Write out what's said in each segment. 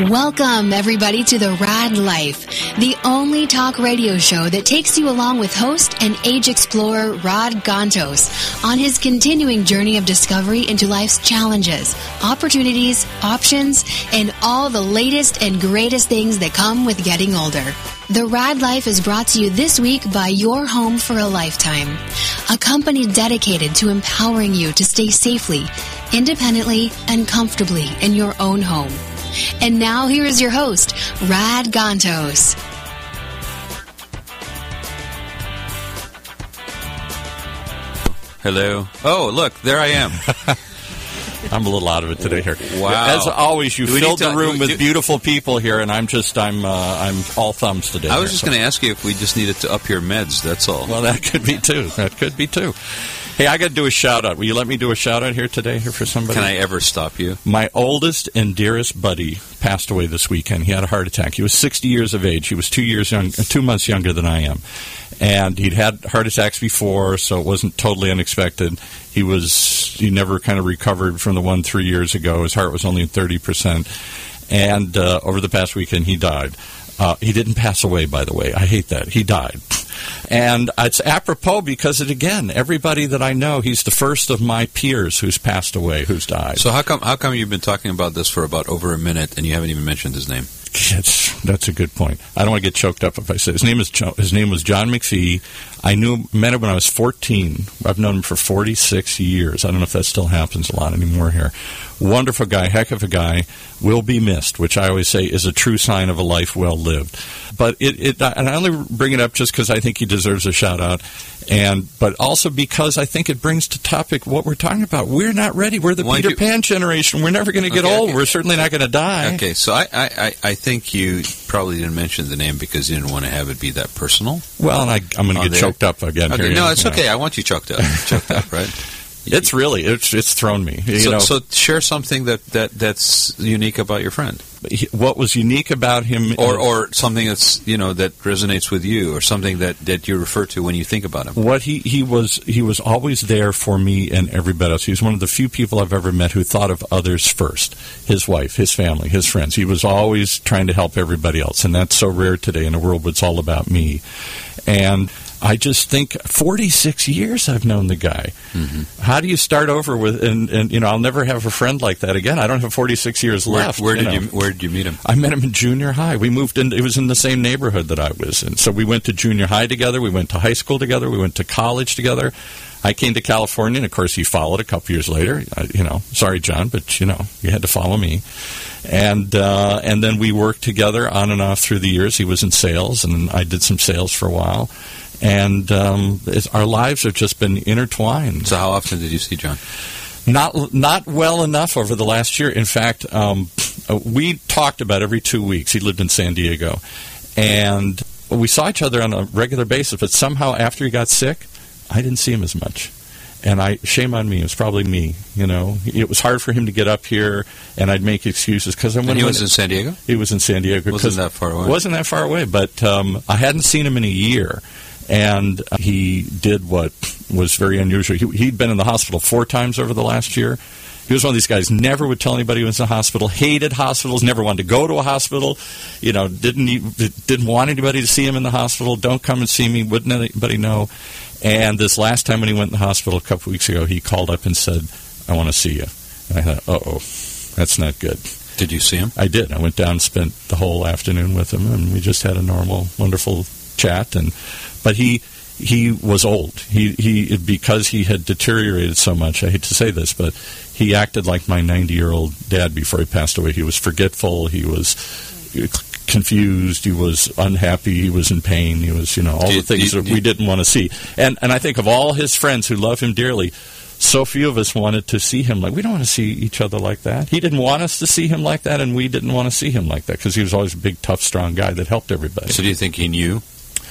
Welcome, everybody, to The Rad Life, the only talk radio show that takes you along with host and age explorer Rod Gantos on his continuing journey of discovery into life's challenges, opportunities, options, and all the latest and greatest things that come with getting older. The Rad Life is brought to you this week by Your Home for a Lifetime, a company dedicated to empowering you to stay safely, independently, and comfortably in your own home. And now here is your host, Rad Gantos. Hello. Oh, look, there I am. I'm a little out of it today here. Wow. As always, you filled the room with beautiful people here, and I'm all thumbs today. I was just going to ask you if we just needed to up your meds, that's all. Well, that could be too. Hey, I got to do a shout-out. Will you let me do a shout-out here today for somebody? Can I ever stop you? My oldest and dearest buddy passed away this weekend. He had a heart attack. He was 60 years of age. He was 2 months younger than I am. And he'd had heart attacks before, so it wasn't totally unexpected. He never kind of recovered from the one 3 years ago. His heart was only at 30%. And over the past weekend, he died. He didn't pass away, by the way. I hate that. He died. And it's apropos because, again, everybody that I know, he's the first of my peers who's passed away, who's died. So how come you've been talking about this for about over a minute and you haven't even mentioned his name? That's a good point. I don't want to get choked up if I say his name was John McPhee. I met him when I was 14. I've known him for 46 years. I don't know if that still happens a lot anymore here. Wonderful guy, heck of a guy, will be missed, which I always say is a true sign of a life well lived. But and I only bring it up just because I think he deserves a shout out, but also because I think it brings to topic what we're talking about. We're not ready. We're the Peter Pan generation. We're never going to get old. Okay. We're certainly not going to die. Okay, so I think you probably didn't mention the name because you didn't want to have it be that personal. Well, and I'm going to get choked up again. Okay, here. No, it's okay. I want you choked up, right? It's thrown me. So share something that's unique about your friend. What was unique about him, or something that's that resonates with you, or something that you refer to when you think about him. What he was always there for me and everybody else. He was one of the few people I've ever met who thought of others first. His wife, his family, his friends. He was always trying to help everybody else, and that's so rare today in a world where it's all about me. And I just think 46 years I've known the guy. Mm-hmm. How do you start over with? And I'll never have a friend like that again. I don't have 46 years left. Where did you meet him? I met him in junior high. We moved in. It was in the same neighborhood that I was in. So we went to junior high together. We went to high school together. We went to college together. I came to California, and of course he followed a couple years later. Sorry, John, but you had to follow me. And then we worked together on and off through the years. He was in sales, and I did some sales for a while. And our lives have just been intertwined. So how often did you see John? Not well enough over the last year. In fact, we talked about every 2 weeks. He lived in San Diego. And we saw each other on a regular basis, but somehow after he got sick, I didn't see him as much. And shame on me. It was probably me. It was hard for him to get up here, and I'd make excuses because he was in San Diego. He was in San Diego. Wasn't that far away? Wasn't that far away, but I hadn't seen him in a year. And he did what was very unusual. He'd been in the hospital 4 times over the last year. He was one of these guys, never would tell anybody he was in the hospital, hated hospitals, never wanted to go to a hospital, didn't want anybody to see him in the hospital, don't come and see me, wouldn't anybody know. And this last time when he went in the hospital a couple weeks ago, he called up and said, I want to see you. And I thought, uh-oh, that's not good. Did you see him? I did. I went down and spent the whole afternoon with him, and we just had a normal, wonderful chat. But he was old. He because he had deteriorated so much. I hate to say this, but he acted like my 90-year-old dad before he passed away. He was forgetful. He was confused. He was unhappy. He was in pain. He was, all the things that we didn't want to see. And I think of all his friends who love him dearly, so few of us wanted to see him like, we don't want to see each other like that. He didn't want us to see him like that, and we didn't want to see him like that because he was always a big, tough, strong guy that helped everybody. So do you think he knew?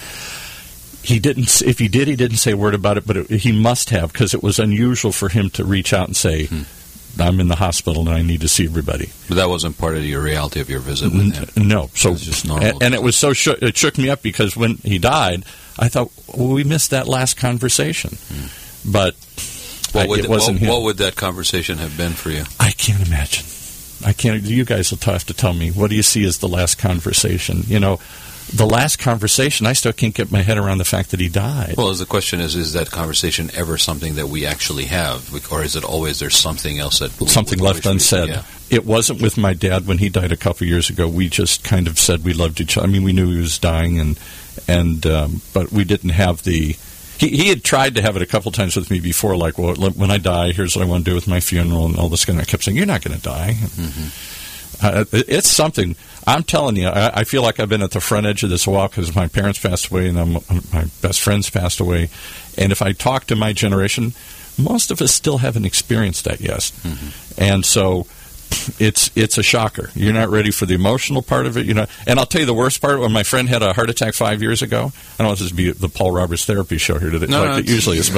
He didn't. If he did, he didn't say a word about it, but he must have, because it was unusual for him to reach out and say, I'm in the hospital and I need to see everybody. But that wasn't part of your reality of your visit with him? No. So, it was just normal. And it was so it shook me up because when he died, I thought, well, we missed that last conversation. But what would that conversation have been for you? I can't imagine. I can't. You guys will have to tell me. What do you see as the last conversation? You know, the last conversation, I still can't get my head around the fact that he died. Well, the question is that conversation ever something that we actually have? Or is it always there's something else that... Something left unsaid. Yeah. It wasn't with my dad when he died a couple years ago. We just kind of said we loved each other. I mean, we knew he was dying, but we didn't have the... He had tried to have it a couple times with me before, like, well, when I die, here's what I want to do with my funeral and all this kind of... I kept saying, you're not going to die. It's something... I'm telling you, I feel like I've been at the front edge of this a while because my parents passed away and my best friends passed away. And if I talk to my generation, most of us still haven't experienced that yet. Mm-hmm. And so it's a shocker. You're not ready for the emotional part of it, you know. And I'll tell you the worst part, when my friend had a heart attack 5 years ago, I don't want this to be the Paul Roberts therapy show here today, it usually is,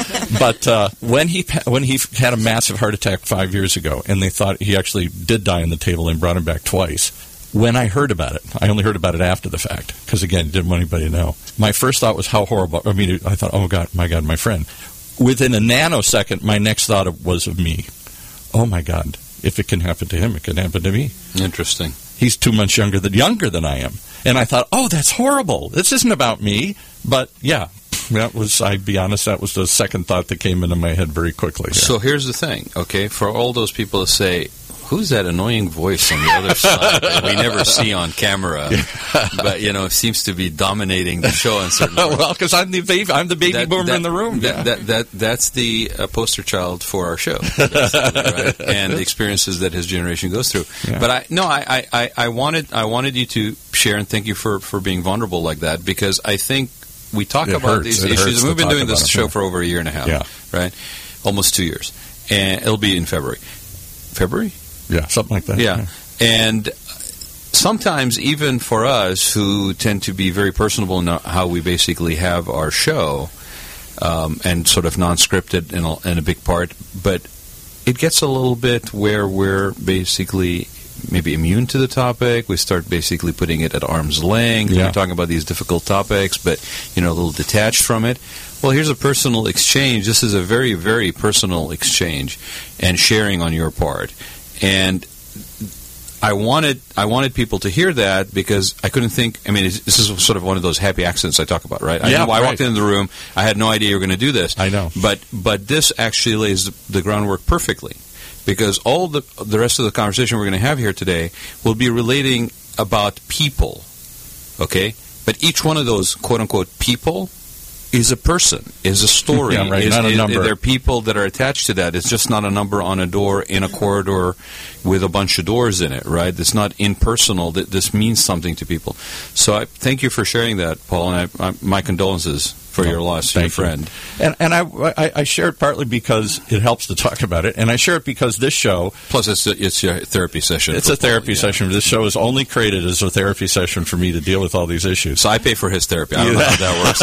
but when he had a massive heart attack 5 years ago, and they thought he actually did die on the table and brought him back twice. When I heard about it, I only heard about it after the fact, because, again, didn't want anybody to know. My first thought was how horrible. I mean, I thought, oh, God, my friend. Within a nanosecond, my next thought was of me. Oh, my God, if it can happen to him, it can happen to me. Interesting. He's 2 months younger than I am. And I thought, oh, that's horrible. This isn't about me. But, yeah, I'd be honest, that was the second thought that came into my head very quickly. Yeah. So here's the thing, okay? For all those people to say, who's that annoying voice on the other side that we never see on camera, but, you know, seems to be dominating the show in certain parts? Well, because I'm the baby boomer in the room. That's the poster child for our show, right? And the experiences that his generation goes through. Yeah. But I wanted you to share, and thank you for being vulnerable like that, because I think we talk about these issues, and we've been doing this show for over a year and a half, right? Almost 2 years. And it'll be in February. February? Yeah, something like that. Yeah. And sometimes, even for us who tend to be very personable in how we basically have our show, and sort of non-scripted in a big part, but it gets a little bit where we're basically maybe immune to the topic. We start basically putting it at arm's length. Yeah. We're talking about these difficult topics, but, you know, a little detached from it. Well, here's a personal exchange. This is a very, very personal exchange and sharing on your part. And I wanted people to hear that, because I couldn't think. I mean, this is sort of one of those happy accidents I talk about, right? I walked into the room. I had no idea you were going to do this. I know. But this actually lays the groundwork perfectly, because all the rest of the conversation we're going to have here today will be relating about people, okay? But each one of those quote-unquote people is a person, is a story. Yeah, right. Not a number. There are people that are attached to that. It's just not a number on a door in a corridor with a bunch of doors in it, right? It's not impersonal. This means something to people. So I thank you for sharing that, Paul, and my condolences for your loss to your friend. And I share it partly because it helps to talk about it, and I share it because this show... Plus, it's your therapy session. It's a therapy session. This show is only created as a therapy session for me to deal with all these issues. So I pay for his therapy. I don't know how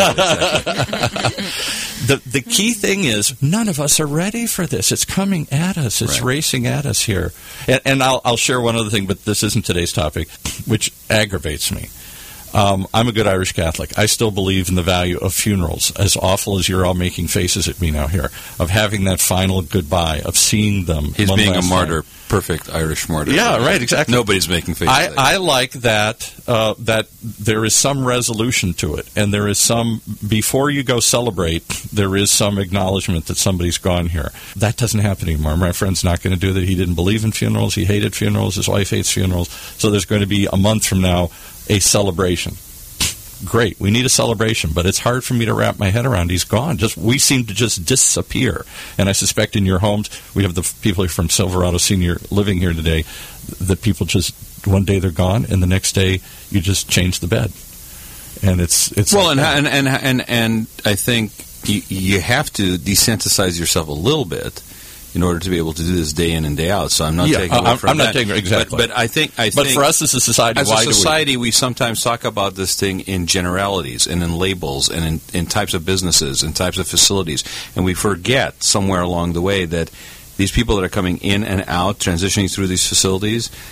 that works. The key thing is, none of us are ready for this. It's coming at us. It's racing at us here. And I'll share one other thing, but this isn't today's topic, which aggravates me. I'm a good Irish Catholic. I still believe in the value of funerals, as awful as you're all making faces at me now here, of having that final goodbye, of seeing them. He's being a martyr, perfect Irish martyr. Yeah, right, exactly. Nobody's making faces. I like that there is some resolution to it, and there is some, before you go celebrate, there is some acknowledgement that somebody's gone here. That doesn't happen anymore. My friend's not going to do that. He didn't believe in funerals. He hated funerals. His wife hates funerals. So there's going to be, a month from now, a celebration. Great. We need a celebration, but it's hard for me to wrap my head around. He's gone. We seem to just disappear. And I suspect in your homes, we have the people from Silverado Senior living here today, that people just, one day they're gone, and the next day you just change the bed. And it's well, like and I think you have to desensitize yourself a little bit in order to be able to do this day in and day out. So I'm not taking away from that. Exactly. But I think But for us as a society, we sometimes talk about this thing in generalities and in labels and in types of businesses and types of facilities, and we forget somewhere along the way that these people that are coming in and out, transitioning through these facilities,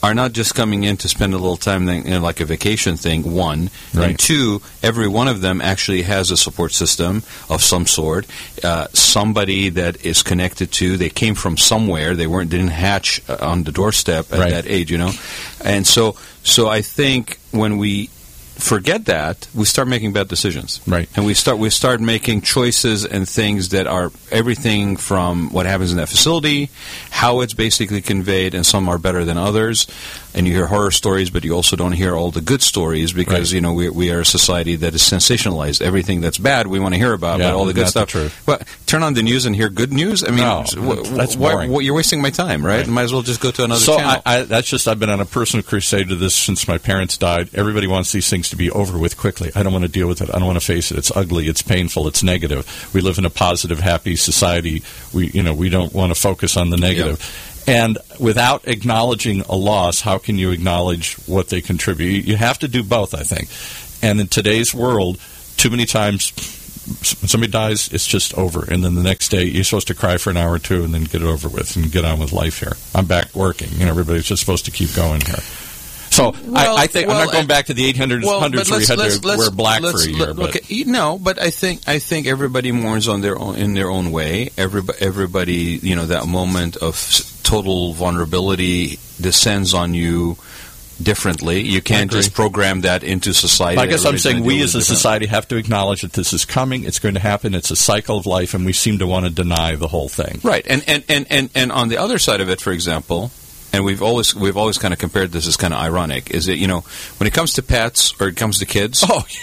are not just coming in to spend a little time, like a vacation thing, one. Right. And two, every one of them actually has a support system of some sort, somebody that is connected to, they came from somewhere, didn't hatch on the doorstep at that age, And so I think when we forget that, we start making bad decisions. Right. And we start making choices and things that are everything from what happens in that facility, how it's basically conveyed, and some are better than others. And you hear horror stories, but you also don't hear all the good stories because, we are a society that is sensationalized. Everything that's bad we want to hear about, but all the good stuff. Well, turn on the news and hear good news? I mean, that's boring. You're wasting my time, right? Might as well just go to another channel. I've been on a personal crusade to this since my parents died. Everybody wants these things to be over with quickly. I don't want to deal with it. I don't want to face it. It's ugly. It's painful. It's negative. We live in a positive, happy society. We don't want to focus on the negative. Yep. And without acknowledging a loss, how can you acknowledge what they contribute? You have to do both, I think. And in today's world, too many times when somebody dies, it's just over. And then the next day, you're supposed to cry for an hour or two and then get it over with and get on with life here. I'm back working. Everybody's just supposed to keep going here. So I think I'm not going back to the 800s, hundreds where you had to wear black for a year. But I think everybody mourns in their own way. Everybody, that moment of total vulnerability descends on you differently. You can't just program that into society. I guess I'm saying we as a society have to acknowledge that this is coming. It's going to happen. It's a cycle of life, and we seem to want to deny the whole thing. Right. And on the other side of it, for example. And we've always kind of compared this as kind of ironic. Is it when it comes to pets or it comes to kids?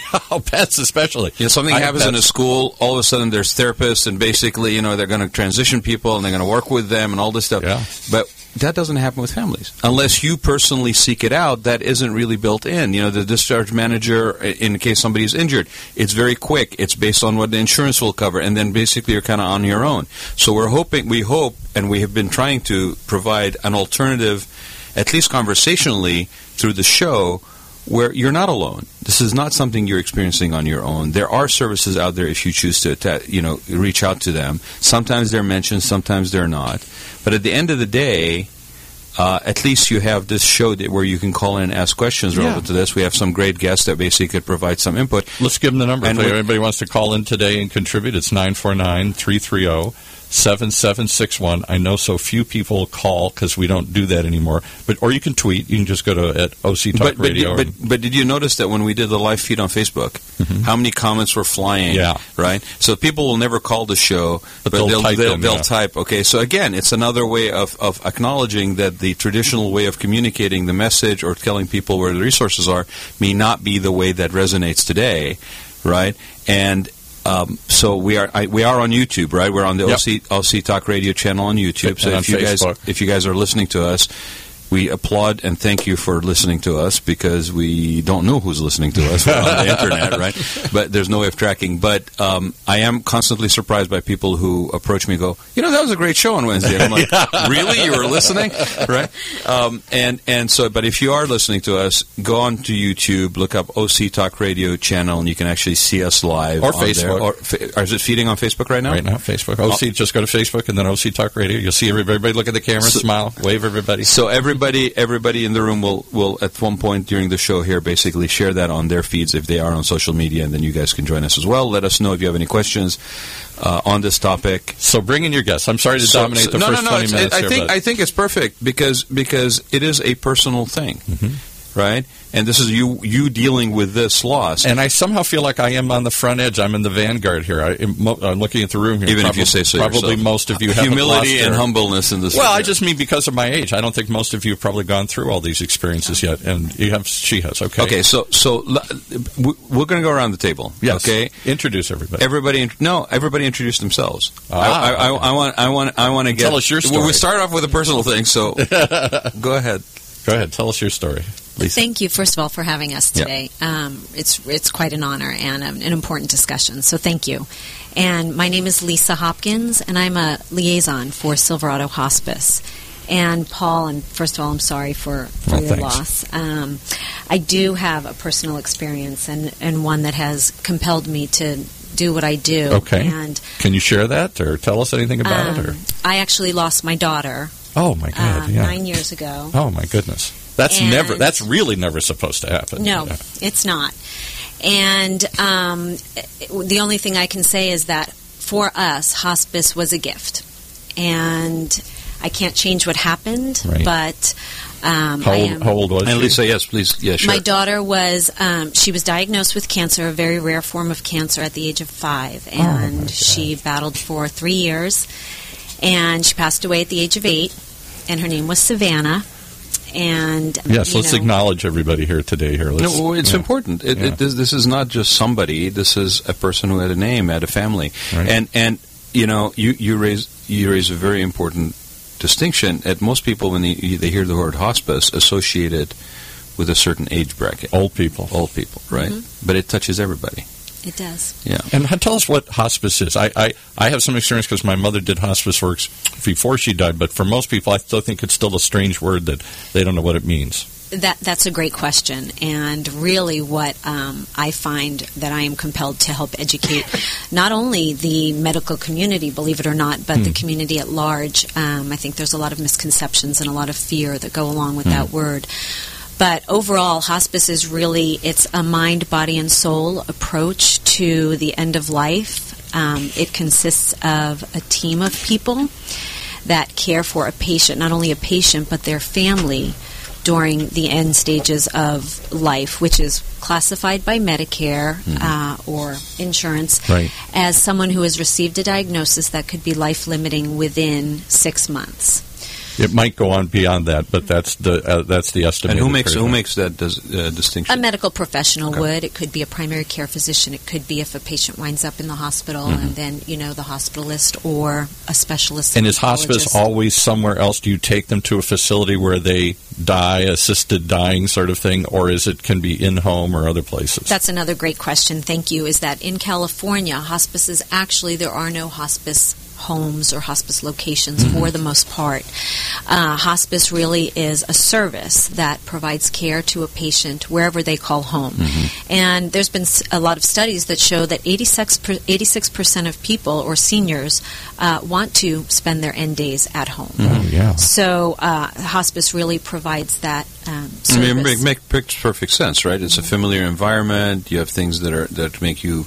Pets especially. Something happens in a school. All of a sudden, there's therapists, and basically, they're going to transition people, and they're going to work with them, and all this stuff. Yeah. But that doesn't happen with families unless you personally seek it out. That isn't really built in. The discharge manager, in case somebody's injured, it's very quick. It's based on what the insurance will cover, and then basically you're kind of on your own. So we hope, and we have been trying to provide an alternative, at least conversationally, through the show, where you're not alone. This is not something you're experiencing on your own. There are services out there if you choose to reach out to them. Sometimes they're mentioned, sometimes they're not. But at the end of the day, at least you have this show where you can call in and ask questions relevant to this. We have some great guests that basically could provide some input. Let's give them the number. If anybody wants to call in today and contribute, it's 949-330-7761. I know so few people call because we don't do that anymore. Or you can tweet. You can just go to at OC Talk Radio. But did you notice that when we did the live feed on Facebook, how many comments were flying? Yeah. Right? So people will never call the show, but they'll type. Okay, so again, it's another way of acknowledging that the traditional way of communicating the message or telling people where the resources are may not be the way that resonates today, right? And so we are on YouTube, right? We're on the OC Talk Radio channel on YouTube. So if you guys are listening to us, we applaud and thank you for listening to us because we don't know who's listening to us. We're on the internet, right? But there's no way of tracking. But I am constantly surprised by people who approach me and go, that was a great show on Wednesday. And I'm like, really? You were listening? Right? But if you are listening to us, go on to YouTube, look up OC Talk Radio channel, and you can actually see us live. Or Facebook. Or is it feeding on Facebook right now? Right now, Facebook. Just go to Facebook and then OC Talk Radio. You'll see everybody look at the camera, smile, wave everybody. So everybody in the room will at one point during the show here basically share that on their feeds if they are on social media, and then you guys can join us as well. Let us know if you have any questions on this topic. So bring in your guests. I'm sorry to dominate the first 20 minutes I think it's perfect because it is a personal thing, right? And this is you dealing with this loss. And I somehow feel like I am on the front edge. I'm in the vanguard here. I'm looking at the room here. Even if you say so probably yourself. Most of you haven't humility and humbleness in this. Well, I just mean because of my age. I don't think most of you have probably gone through all these experiences yet. And she has. Okay. Okay. So we're going to go around the table. Yes. Okay. Introduce everybody. Everybody introduce themselves. I want to get. Tell us your story. We start off with a personal thing. So go ahead. Go ahead. Tell us your story. Lisa. Thank you, first of all, for having us today. Yeah. It's quite an honor and an important discussion, so thank you. And my name is Lisa Hopkins, and I'm a liaison for Silverado Hospice. And Paul, and first of all, I'm sorry for your loss. I do have a personal experience and one that has compelled me to do what I do. Okay. And can you share that or tell us anything about it? Or? I actually lost my daughter. Oh, my God, 9 years ago. Oh, my goodness. That's really never supposed to happen. No, it's not. And the only thing I can say is that for us, hospice was a gift. And I can't change what happened, but how old was she? And Lisa, yes, please. Yeah, sure. My daughter was, she was diagnosed with cancer, a very rare form of cancer, at the age of 5. And she battled for 3 years. And she passed away at the age of 8. And her name was Savannah. And yes, let's acknowledge everybody here today. It's important. This is not just somebody. This is a person who had a name, had a family, and you raise a very important distinction. At most people, when they hear the word hospice, associate it with a certain age bracket. Old people, right? Mm-hmm. But it touches everybody. It does. Yeah. And tell us what hospice is. I have some experience because my mother did hospice work before she died, but for most people I still think it's still a strange word that they don't know what it means. That's a great question, and really what I find that I am compelled to help educate not only the medical community, believe it or not, but the community at large. I think there's a lot of misconceptions and a lot of fear that go along with that word. But overall, hospice is really, it's a mind, body, and soul approach to the end of life. It consists of a team of people that care for a patient, not only a patient, but their family during the end stages of life, which is classified by Medicare or insurance as someone who has received a diagnosis that could be life-limiting within 6 months. It might go on beyond that, but that's the estimate. And who makes that distinction? A medical professional would. It could be a primary care physician. It could be if a patient winds up in the hospital, and then the hospitalist or a specialist. And is hospice always somewhere else? Do you take them to a facility where they die, assisted dying sort of thing, or can be in home or other places? That's another great question. Thank you. Is that in California, hospices there are no hospice homes or hospice locations for the most part. Hospice really is a service that provides care to a patient wherever they call home. And there's been a lot of studies that show that 86% of people or seniors want to spend their end days at home. So hospice really provides that service. I mean, it makes perfect sense, right? It's a familiar environment. You have things that make you...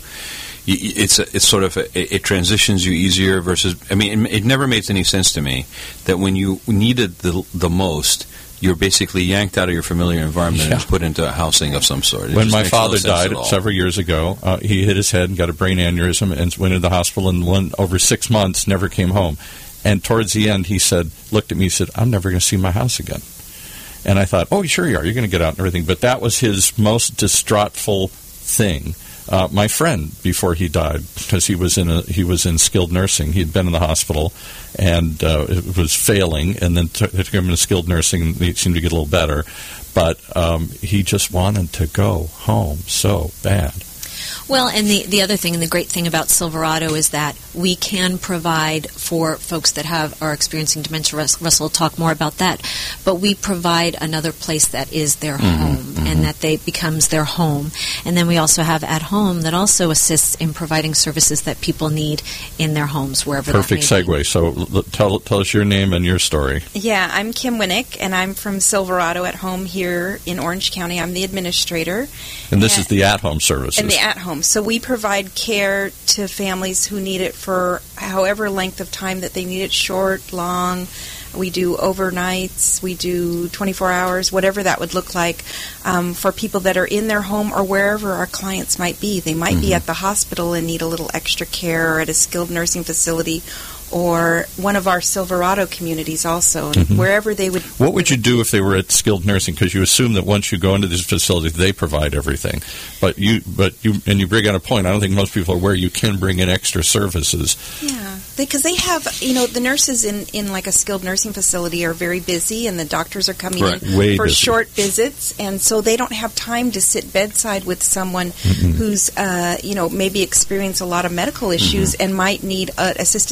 It's sort of it transitions you easier versus. I mean, it never made any sense to me that when you needed the most, you're basically yanked out of your familiar environment and put into a housing of some sort. When my father died several years ago, he hit his head and got a brain aneurysm and went into the hospital and over 6 months never came home. And towards the end, he looked at me and said, "I'm never going to see my house again." And I thought, "Oh, sure you are. You're going to get out and everything." But that was his most distraughtful thing. My friend, before he died, because he was in skilled nursing, he'd been in the hospital and it was failing, and then took him into skilled nursing, and he seemed to get a little better, but he just wanted to go home so bad. Well, and the other thing, and the great thing about Silverado is that we can provide for folks that are experiencing dementia. Russell will talk more about that, but we provide another place that is their home, and that becomes their home. And then we also have At Home that also assists in providing services that people need in their homes, wherever Perfect that may be. segue. So tell us your name and your story. Yeah, I'm Kim Winnick, and I'm from Silverado At Home here in Orange County. I'm the administrator. And this is the At Home services. And the At Home. So we provide care to families who need it for however length of time that they need it, short, long. We do overnights, we do 24 hours, whatever that would look like for people that are in their home or wherever our clients might be. They might be at the hospital and need a little extra care, or at a skilled nursing facility, or one of our Silverado communities also, and wherever they would... What would you do if they were at skilled nursing? Because you assume that once you go into these facilities, they provide everything. But you bring out a point. I don't think most people are aware you can bring in extra services. Yeah, because they have, the nurses in like a skilled nursing facility are very busy, and the doctors are coming in for short visits, and so they don't have time to sit bedside with someone who's, maybe experience a lot of medical issues and might need assistance getting to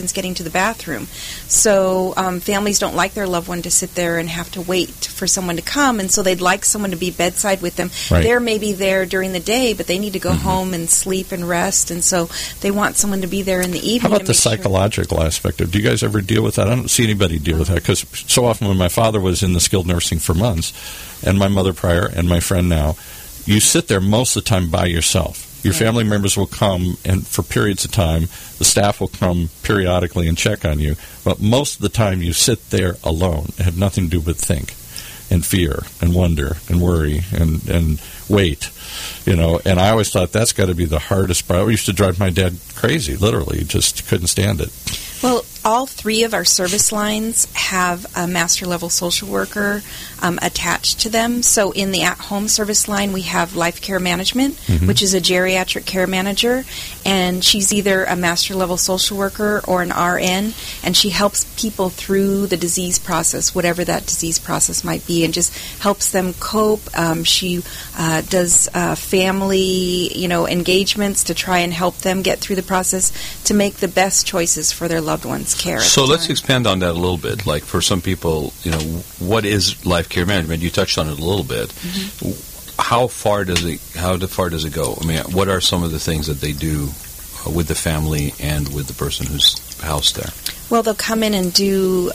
the bathroom. So families don't like their loved one to sit there and have to wait for someone to come, and so they'd like someone to be bedside with them. Right. They're maybe there during the day, but they need to go home and sleep and rest, and so they want someone to be there in the evening. How about to the make sure. psychological aspect of? Do you guys ever deal with that? I don't see anybody deal with that, because so often when my father was in the skilled nursing for months, and my mother prior, and my friend now, you sit there most of the time by yourself. Your family members will come, and for periods of time, the staff will come periodically and check on you. But most of the time, you sit there alone and have nothing to do but think and fear and wonder and worry and wait. And I always thought that's got to be the hardest part. It used to drive my dad crazy, literally. Just couldn't stand it. Well, all 3 of our service lines have a master level social worker attached to them. So in the at-home service line, we have life care management, which is a geriatric care manager, and she's either a master level social worker or an RN, and she helps people through the disease process, whatever that disease process might be, and just helps them cope. She does family, engagements to try and help them get through the process to make the best choices for their loved one's care. So let's expand on that a little bit. Like, for some people, what is life care management? You touched on it a little bit. How far does it go? I mean, what are some of the things that they do with the family and with the person who's housed there? Well, they'll come in and do,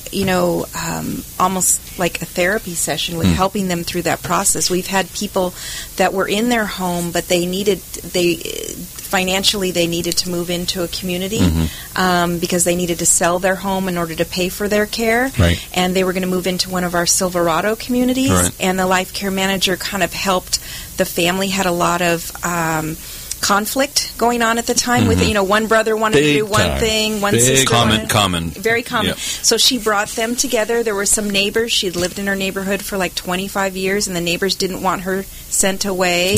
almost like a therapy session with helping them through that process. We've had people that were in their home, but financially they needed to move into a community because they needed to sell their home in order to pay for their care. Right. And they were going to move into one of our Silverado communities. Right. And the life care manager kind of helped. The family had a lot of conflict going on at the time with one brother wanted to do one thing, one sister common. Very common. Yep. So she brought them together. There were some neighbors. She had lived in her neighborhood for like 25 years, and the neighbors didn't want her sent away,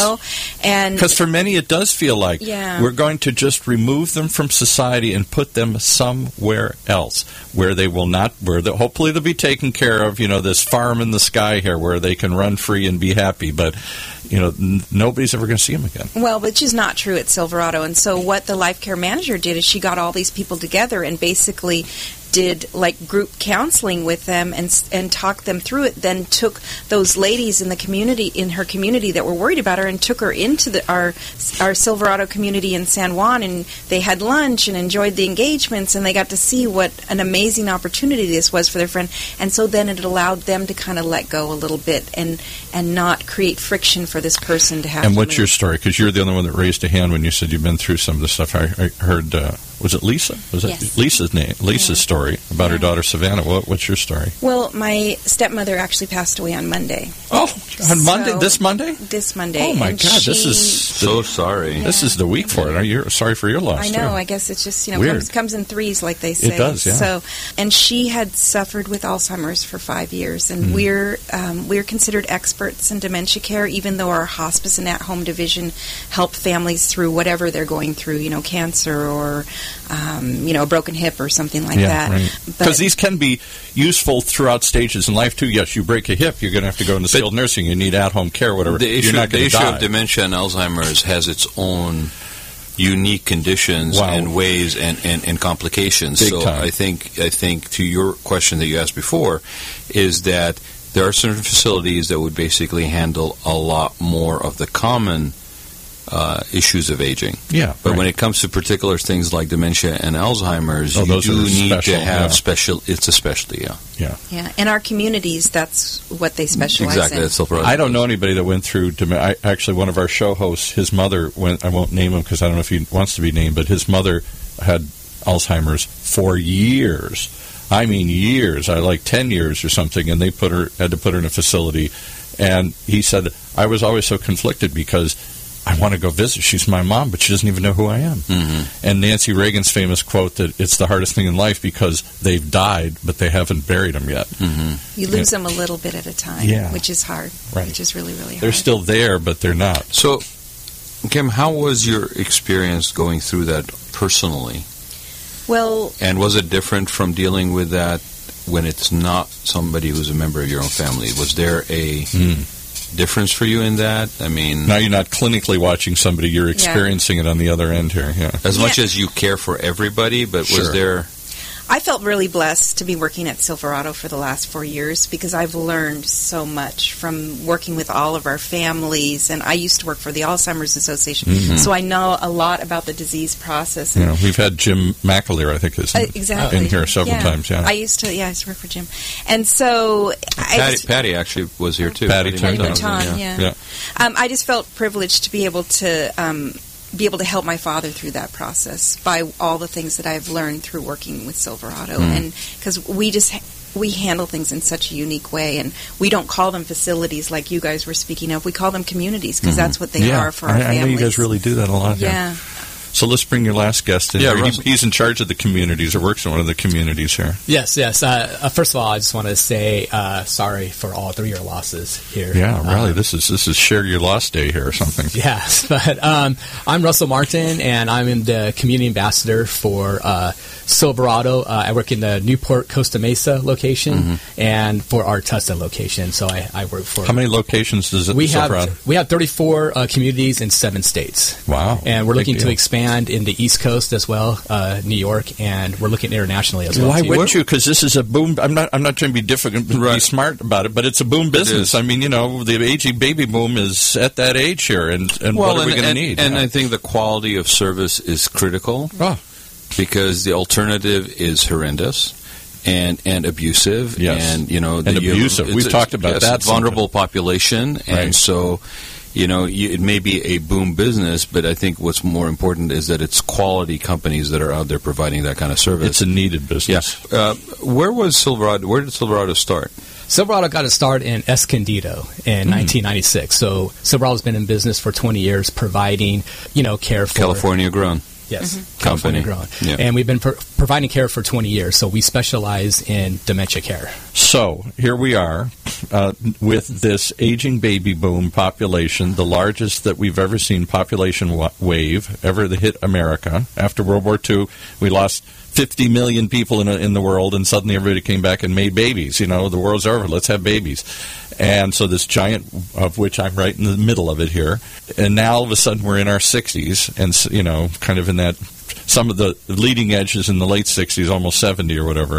and because for many it does feel like we're going to just remove them from society and put them somewhere else where they will not, hopefully they'll be taken care of, this farm in the sky here where they can run free and be happy, but nobody's ever going to see them again. Well, which is not true at Silverado. And so what the life care manager did is she got all these people together and basically did like group counseling with them and talked them through it, then took those ladies in her community that were worried about her and took her into our Silverado community in San Juan, and they had lunch and enjoyed the engagements, and they got to see what an amazing opportunity this was for their friend. And so then it allowed them to kind of let go a little bit and not create friction for this person to have. And to what's move. your story? Because you're the only one that raised a hand when you said you've been through some of this stuff. I heard, was it Lisa? Was it Yes. Lisa's name? Lisa's story about her daughter Savannah. What's your story? Well, my stepmother actually passed away on Monday. Oh, on Monday? So- This Monday? This Monday. Oh my And God! This she- is So sorry. This is the week for it. You're sorry for your loss. I know. too. I guess it's just Weird. comes in threes, like they say. It does, yeah. So, and she had suffered with Alzheimer's for 5 years, and we're considered experts in dementia care, even though our hospice and at-home division help families through whatever they're going through, cancer or a broken hip or something like that. Because But these can be useful throughout stages in life too. Yes, you break a hip, you're going to have to go into skilled nursing. You need at-home care, whatever. The issue, you're not going to die. of dementia and Alzheimer's has its own unique conditions and ways and complications. Big so time. I think to your question that you asked before is that there are certain facilities that would basically handle a lot more of the common issues of aging. Yeah, But right. when it comes to particular things like dementia and Alzheimer's, you those do are need special, to have yeah. special. It's a specialty, yeah. yeah, in our communities, that's what they specialize Exactly. in. That's Silverado. I don't know anybody that went through. Actually, one of our show hosts, his mother went. I won't name him because I don't know if he wants to be named, but his mother had Alzheimer's for years. I mean, years. Like 10 years or something, and they had to put her in a facility. And he said, I was always so conflicted because I want to go visit. She's my mom, but she doesn't even know who I am. Mm-hmm. And Nancy Reagan's famous quote that it's the hardest thing in life because they've died, but they haven't buried them yet. Mm-hmm. You lose them a little bit at a time, which is hard, Right. which is really, really hard. They're still there, but they're not. So, Kim, how was your experience going through that personally? Well, And was it different from dealing with that when it's not somebody who's a member of your own family? Was there a difference for you in that? I mean, Now you're not clinically watching somebody, you're experiencing it on the other end here. Yeah. as much as you care for everybody, but was Sure. there... I felt really blessed to be working at Silverado for the last 4 years because I've learned so much from working with all of our families. And I used to work for the Alzheimer's Association, so I know a lot about the disease process. And we've had Jim McAleer, I think, exactly. in here several times. Yeah, I used to work for Jim, and so Patty actually was here too. Patty Baton, yeah. I just felt privileged to be able to help my father through that process by all the things that I've learned through working with Silverado, and because we handle things in such a unique way, and we don't call them facilities like you guys were speaking of. We call them communities because that's what they are for our families. I know you guys really do that a lot. Yeah. So let's bring your last guest in. Yeah, he's in charge of the communities, or works in one of the communities here. Yes. First of all, I just want to say sorry for all 3 of your losses here. Yeah, really. This is Share Your Loss Day here or something. Yes, but I'm Russell Martin, and I'm the community ambassador for Silverado. I work in the Newport Costa Mesa location and for our Tucson location. So I work for. How many locations does it? We have 34 communities in 7 states. Wow! And we're looking to expand in the East Coast as well, New York, and we're looking internationally as well. Why wouldn't you? Because this is a boom. I'm not trying to be difficult, be smart about it, but it's a boom business. I mean, the aging baby boom is at that age here, and what are we going to need? And I think the quality of service is critical because the alternative is horrendous. And abusive, and abusive. We've talked about that. Vulnerable population, and so. It may be a boom business, but I think what's more important is that it's quality companies that are out there providing that kind of service. It's a needed business. Yeah. Where was Silverado? Where did Silverado start? Silverado got its start in Escondido in 1996. So Silverado's been in business for 20 years, providing care for California grown. Yes, Company. California grown. And we've been providing care for 20 years, so we specialize in dementia care. So here we are with this aging baby boom population, the largest that we've ever seen population wave ever to hit America. After World War II, we lost 50 million people in the world, and suddenly everybody came back and made babies. The world's over, let's have babies. And so this giant, of which I'm right in the middle of it here, and now all of a sudden we're in our 60s, and kind of in that, some of the leading edges in the late 60s, almost 70 or whatever.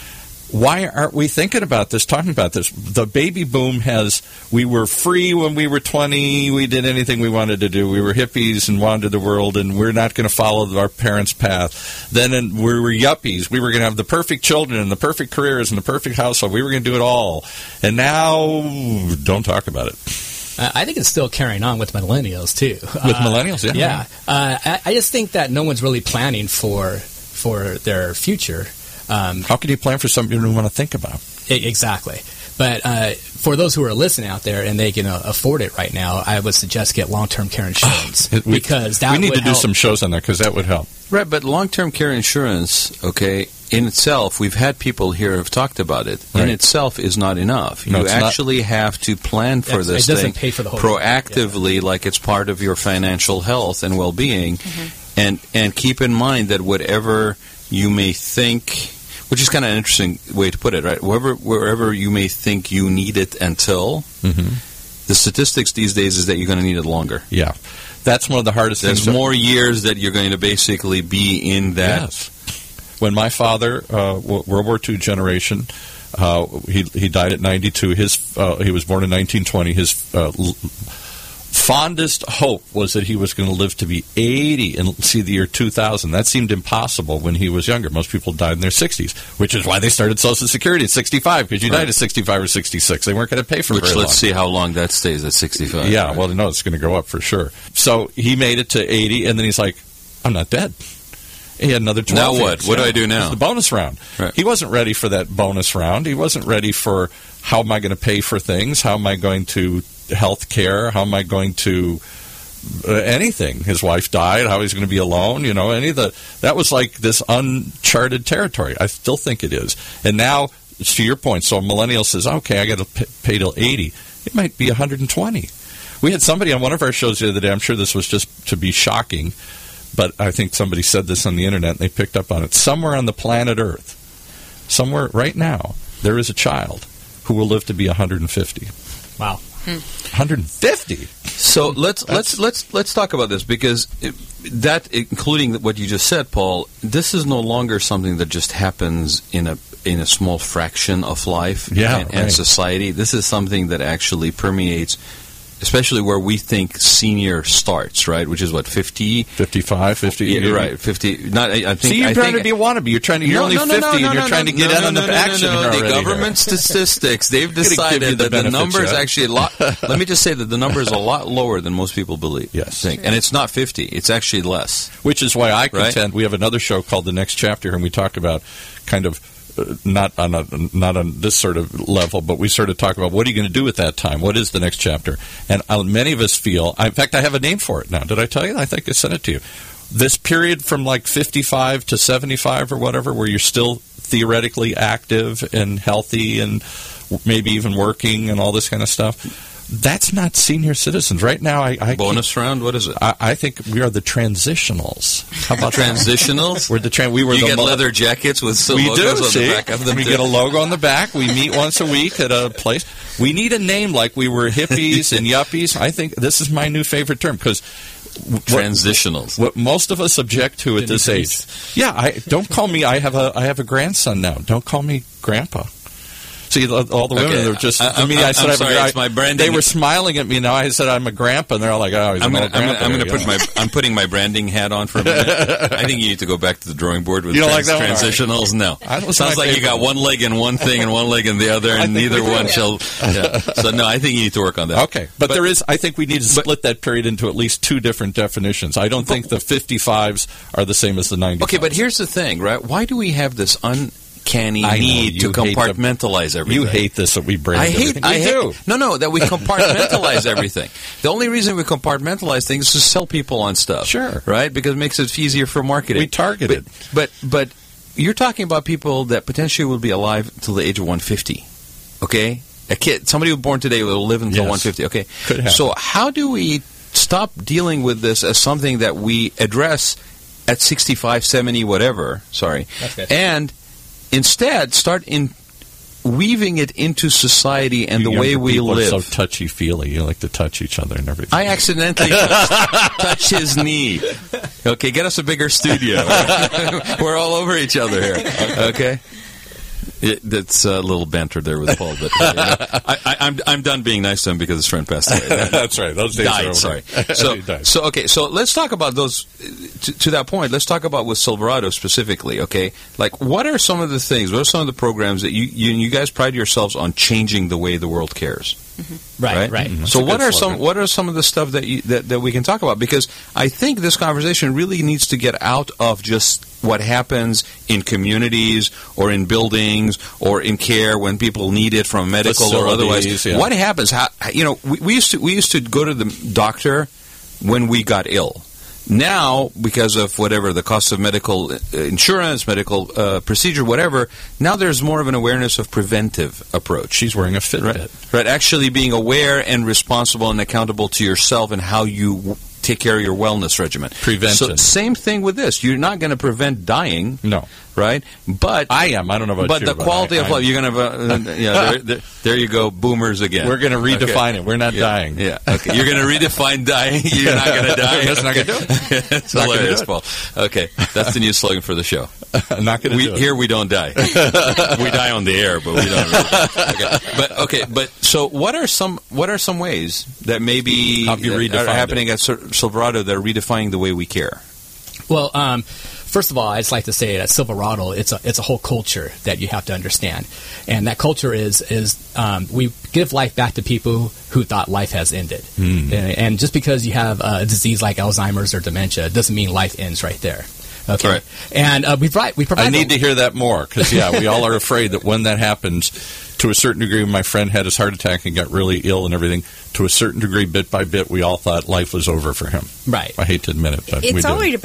Why aren't we thinking about this, talking about this? The baby boom we were free when we were 20, we did anything we wanted to do. We were hippies and wandered the world, and we're not going to follow our parents' path. Then we were yuppies. We were going to have the perfect children and the perfect careers and the perfect household. We were going to do it all. And now, don't talk about it. I think it's still carrying on with millennials, too. With millennials, yeah. Yeah. I just think that no one's really planning for their future. How can you plan for something you don't want to think about? Exactly. But for those who are listening out there and they can afford it right now, I would suggest get long-term care insurance because that we need to help. Do some shows on that because that would help. Right, but long-term care insurance, in itself, we've had people here who have talked about it. Right. In itself is not enough. You actually have to plan for this thing pay for the whole proactively, like it's part of your financial health and well-being, and keep in mind that whatever you may think. Which is kind of an interesting way to put it, right? Wherever you may think you need it until, the statistics these days is that you're going to need it longer. Yeah. That's one of the hardest things. There's more years that you're going to basically be in that. Yes. When my father, World War II generation, he died at 92. He was born in 1920. His fondest hope was that he was going to live to be 80 and see the year 2000. That seemed impossible when he was younger. Most people died in their 60s, which is why they started Social Security at 65, because you died at 65 or 66. They weren't going to pay for very long. Let's see how long that stays at 65. Yeah, well, no, it's going to go up for sure. So he made it to 80, and then he's like, I'm not dead. He had another 12 Now what? years. What do I do now? The bonus round. Right. He wasn't ready for that bonus round. He wasn't ready for how am I going to pay for things? How am I going to health care? How am I going to anything? His wife died. How he's going to be alone? That was like this uncharted territory. I still think it is. And now, to your point, so a millennial says, okay, I got to pay till 80. It might be 120. We had somebody on one of our shows the other day, I'm sure this was just to be shocking, but I think somebody said this on the internet and they picked up on it. Somewhere on the planet Earth, somewhere right now, there is a child who will live to be 150. Wow. 150. So let's talk about this because that, including what you just said, Paul, this is no longer something that just happens in a small fraction of life and society. This is something that actually permeates, especially where we think senior starts, right? Which is what, 50? 55, 50? Yeah, right, 50. I think, you're trying to be a wannabe. You're only 50 and you're trying to get in on the action already. The government statistics, they've decided that the number is actually a lot. Let me just say that the number is a lot lower than most people believe. Yes. And it's not 50. It's actually less. Which is why I contend we have another show called The Next Chapter, and we talk about kind of not on this sort of level, but we sort of talk about what are you going to do at that time? What is the next chapter? And many of us feel, in fact, I have a name for it now. Did I tell you? I think I sent it to you. This period from like 55 to 75 or whatever, where you're still theoretically active and healthy and maybe even working and all this kind of stuff. That's not senior citizens. Right now, bonus round? What is it? I think we are the transitionals. How about transitionals? We're you get leather jackets with logos on the back of them. We get a logo on the back. We meet once a week at a place. We need a name like we were hippies and yuppies. I think this is my new favorite term because transitionals. What most of us object to at this age. Yeah, don't call me. I have a grandson now. Don't call me grandpa. See, all the women are just. I said, sorry, it's my branding. They were smiling at me. Now I said I'm a grandpa, and they're all like, "Oh, he's I'm putting my branding hat on for a minute. I think you need to go back to the drawing board with transitionals. No, sounds like you got one leg in one thing and one leg in the other, and neither one shall. Yeah. So no, I think you need to work on that. Okay, but there is. I think we need to split that period into at least two different definitions. I don't think the 55s are the same as the 90s. Okay, but here's the thing, right? Why do we have this uncanny need to compartmentalize everything? You hate this that we brand everything. I hate that we compartmentalize everything. The only reason we compartmentalize things is to sell people on stuff. Sure. Right? Because it makes it easier for marketing. We target it. But you're talking about people that potentially will be alive until the age of 150. Okay? A kid, somebody born today will live until 150. Okay? Could happen. So how do we stop dealing with this as something that we address at 65, 70, whatever, and instead start weaving it into society and the way we live. Are so touchy-feely. You like to touch each other and everything. I accidentally touched his knee. Okay, get us a bigger studio. We're all over each other here. Okay? That's a little banter there with Paul, but I'm done being nice to him because his friend passed away. That's right. Those days are over. Sorry. So let's talk about those. To that point, let's talk about with Silverado specifically. Okay, like what are some of the things? What are some of the programs that you guys pride yourselves on changing the way the world cares? Mm-hmm. Right. Mm-hmm. So what are some of the stuff that we can talk about? Because I think this conversation really needs to get out of just what happens in communities or in buildings or in care when people need it from medical or otherwise. Yeah. What happens? We used to go to the doctor when we got ill. Now, because of whatever the cost of medical insurance, medical procedure, whatever, now there's more of an awareness of preventive approach. She's wearing a Fitbit. Right, actually being aware and responsible and accountable to yourself and how you take care of your wellness regimen. Prevention. So same thing with this. You're not going to prevent dying. No. Right? But I am. I don't know about you. But the quality of life, you're going to there you go, boomers again. We're going to redefine it. We're not dying. Yeah. Okay. You're going to redefine dying. You're not going to die. That's not going to do it. It's hilarious, Paul. Okay. That's the new slogan for the show. I'm not going to do it. Here we don't die. We die on the air, but we don't. Okay. But so what are some ways that maybe are happening at Silverado that are redefining the way we care? Well, first of all, I'd just like to say at Silverado, it's a whole culture that you have to understand, and that culture is we give life back to people who thought life has ended, and just because you have a disease like Alzheimer's or dementia doesn't mean life ends right there. Okay, right. And we provide. I need to hear that more because we all are afraid that when that happens, to a certain degree, my friend had his heart attack and got really ill and everything. To a certain degree, bit by bit, we all thought life was over for him. Right. I hate to admit it, but it's always about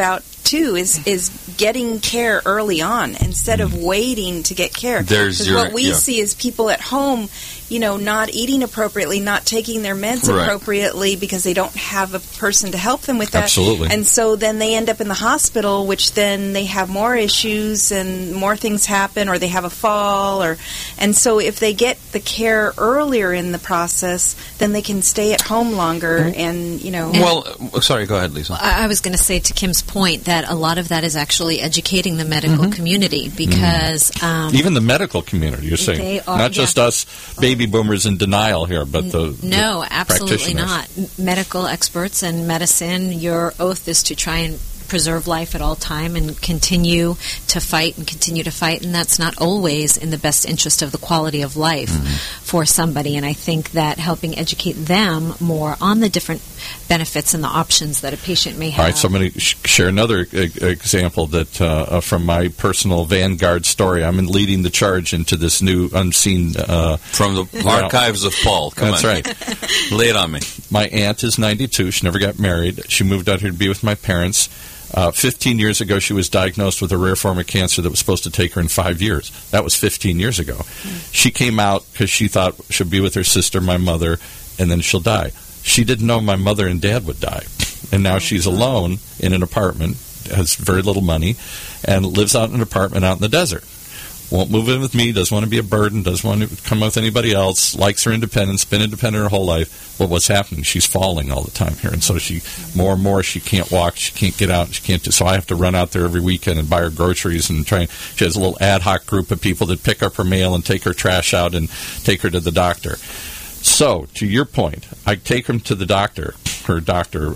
too is getting care early on instead of waiting to get care. What we see is people at home, not eating appropriately, not taking their meds appropriately because they don't have a person to help them with that. Absolutely. And so then they end up in the hospital, which then they have more issues and more things happen, or they have a fall, and so if they get the care earlier in the process, then they can stay at home longer and. Well, sorry, go ahead, Lisa. I was going to say to Kim's point that a lot of that is actually educating the medical community because even the medical community, you're saying, not just us baby boomers in denial here, but no, absolutely practitioners. not. Medical experts and medicine, your oath is to try and preserve life at all time and continue to fight, and that's not always in the best interest of the quality of life for somebody. And I think that helping educate them more on the different benefits and the options that a patient may have. All right, so I'm going to share another example that from my personal Vanguard story. I'm leading the charge into this new unseen from the archives of Paul. That's right. Lay it on me. My aunt is 92. She never got married. She moved out here to be with my parents. 15 years ago, she was diagnosed with a rare form of cancer that was supposed to take her in 5 years. That was 15 years ago. She came out because she thought she'll be with her sister, my mother, and then she'll die. She didn't know my mother and dad would die. And now she's alone in an apartment, has very little money, and lives out in an apartment out in the desert. Won't move in with me, doesn't want to be a burden, doesn't want to come with anybody else, likes her independence, been independent her whole life. But what's happening? She's falling all the time here. And so more and more, she can't walk, she can't get out, she can't do. So I have to run out there every weekend and buy her groceries and try. She has a little ad hoc group of people that pick up her mail and take her trash out and take her to the doctor. So, to your point, I take her to the doctor, her doctor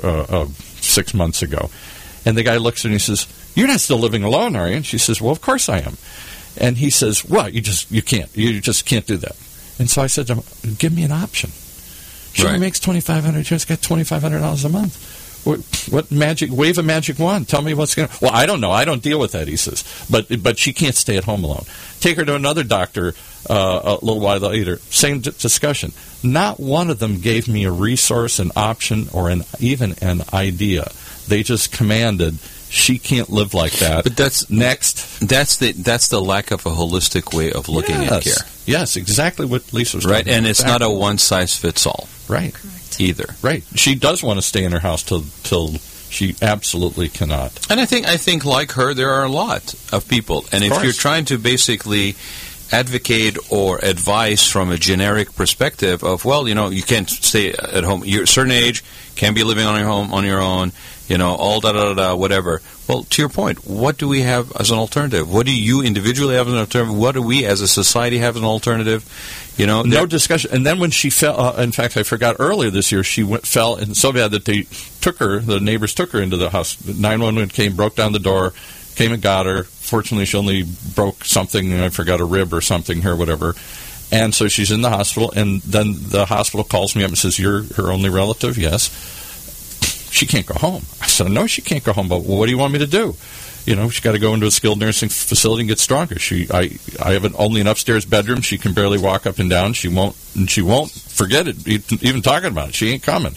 6 months ago. And the guy looks at her and he says, "You're not still living alone, are you?" And she says, "Well, of course I am." And he says, "Well, you just can't do that." And so I said to him, "Give me an option." She only makes $2,500. She's got $2,500 a month. What magic? Wave a magic wand. Tell me what's going to. Well, I don't know. I don't deal with that. He says, but she can't stay at home alone. Take her to another doctor a little while later. Same discussion. Not one of them gave me a resource, an option, or even an idea. They just commanded. She can't live like that. But that's next. That's the lack of a holistic way of looking at care. Yes, exactly what Lisa was right, talking and about. it's not a one size fits all. Right. Correct. Either. Right. She does want to stay in her house till she absolutely cannot. And I think like her, there are a lot of people. And if you're trying to basically advocate or advise from a generic perspective of, well, you can't stay at home. You're a certain age, can't be living on your own. All whatever. Well, to your point, what do we have as an alternative? What do you individually have as an alternative? What do we as a society have as an alternative? No discussion. And then when she fell, in fact, I forgot earlier this year, she fell, and so bad that the neighbors took her into the house. 911 came, broke down the door, came and got her. Fortunately, she only broke something, I forgot a rib or something here, whatever. And so she's in the hospital, and then the hospital calls me up and says, "You're her only relative?" "Yes." "She can't go home." I said, "No, she can't go home, but what do you want me to do?" She's got to go into a skilled nursing facility and get stronger. I have only an upstairs bedroom. She can barely walk up and down. She won't forget it, even talking about it. She ain't coming.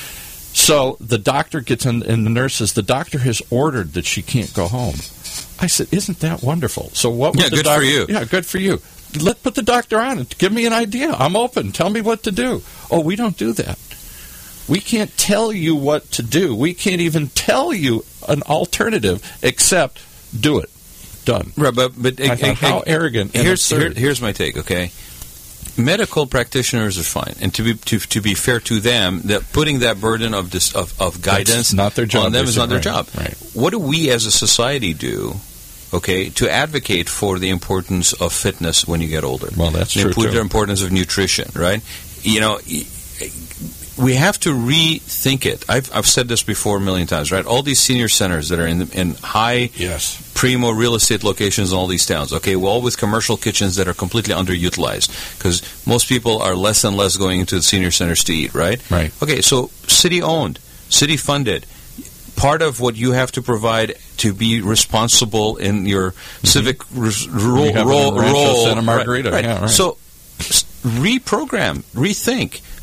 So the doctor gets in, and the nurse says, "The doctor has ordered that she can't go home." I said, "Isn't that wonderful?" So what? Yeah, good for you. Yeah, good for you. Put the doctor on and give me an idea. I'm open. Tell me what to do. Oh, we don't do that. We can't tell you what to do. We can't even tell you an alternative except do it. Done. Right, but how arrogant. And here's my take. Okay, medical practitioners are fine, and to be fair to them, that putting that burden of guidance not their job on them is not their job. Right. What do we as a society do? Okay, to advocate for the importance of fitness when you get older. Well, that's true too. The importance of nutrition, right? We have to rethink it. I've said this before a million times, right? All these senior centers that are in high primo real estate locations in all these towns, okay, all with commercial kitchens that are completely underutilized because most people are less and less going into the senior centers to eat, right? Right. Okay, so city-owned, city-funded. Part of what you have to provide to be responsible in your civic role. Santa Margarita. Right. Yeah, right. So reprogram, rethink.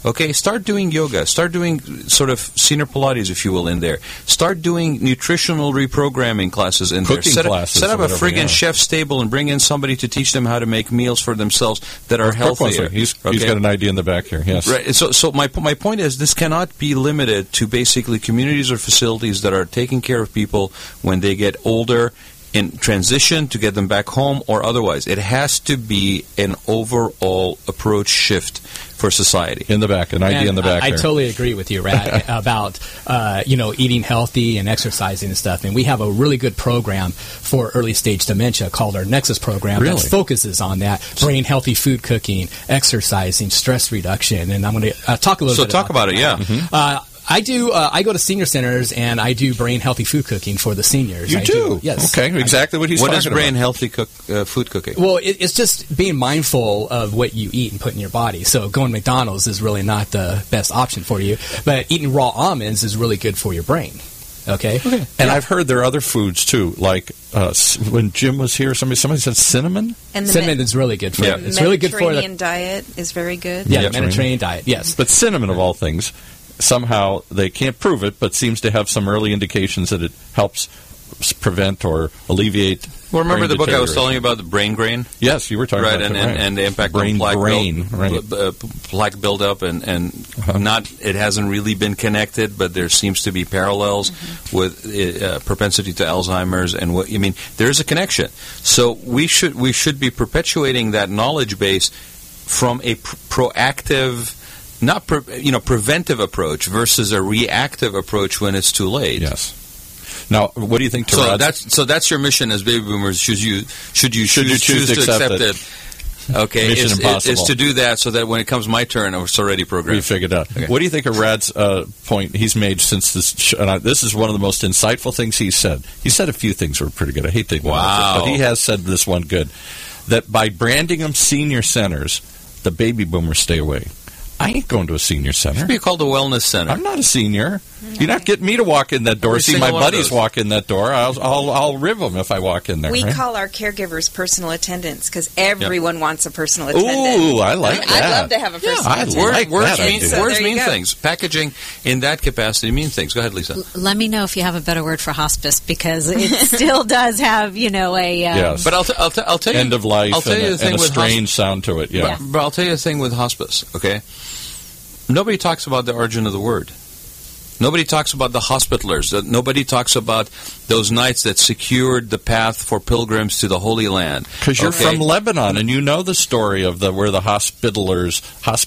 Okay, start doing yoga. Start doing sort of senior Pilates, if you will, in there. Start doing nutritional reprogramming classes in Cooking there. classes Set up a or whatever, friggin' chef's table and bring in somebody to teach them how to make meals for themselves that are healthier. He's got an idea in the back here. Yes. Right. So my point is, this cannot be limited to basically communities or facilities that are taking care of people when they get older, in transition to get them back home or otherwise. It has to be an overall approach shift for society. In the back, an idea in the back. I there. totally agree with you, Rad, about eating healthy and exercising and stuff. And we have a really good program for early stage dementia called our Nexus program that focuses on that: brain healthy food cooking, exercising, stress reduction. And I'm going to talk a little bit. So talk about it. Yeah. Mm-hmm. I do. I go to senior centers and I do brain healthy food cooking for the seniors. You do? Yes. Okay, exactly what he's talking about. What is brain healthy food cooking? Well, it's just being mindful of what you eat and put in your body. So going to McDonald's is really not the best option for you, but eating raw almonds is really good for your brain. Okay. And I've heard there are other foods too, like when Jim was here, somebody said cinnamon. And the cinnamon is really good for it. It's really good for the Mediterranean diet is very good. Yeah, the Mediterranean diet. Yes, but cinnamon of all things. Somehow they can't prove it, but seems to have some early indications that it helps prevent or alleviate. Well, remember the book I was telling you about, the brain grain? Yes, you were talking about and the impact brain on grain, plaque buildup, and not it hasn't really been connected, but there seems to be parallels with propensity to Alzheimer's and what I mean. There's a connection, so we should be perpetuating that knowledge base from a proactive. Not preventive approach versus a reactive approach when it's too late. Yes. Now, what do you think? So that's your mission as baby boomers. Should you choose to accept it? Okay, is to do that so that when it comes my turn, it's already programmed. We figured out. Okay. What do you think of Rad's point he's made since this? This is one of the most insightful things he said. He said a few things were pretty good. I hate to acknowledge it, but he has said this one good. That by branding them senior centers, the baby boomers stay away. I ain't going to a senior center. It should be called a wellness center. I'm not a senior. You're not getting me to walk in that door. See my buddies walk in that door. I'll riv them if I walk in there. We call our caregivers personal attendants because everyone wants a personal attendant. Ooh, I like that. I'd love to have a personal attendant. Words mean things. Packaging in that capacity mean things. Go ahead, Lisa. Let me know if you have a better word for hospice because it still does have, a... Yes. But I'll tell you... End of life and a strange sound to it, yeah. But I'll tell you the thing with hospice, okay? Nobody talks about the origin of the word. Nobody talks about the hospitalers. Nobody talks about those nights that secured the path for pilgrims to the Holy Land. Because you're from Lebanon, and you know the story of where the hospitality.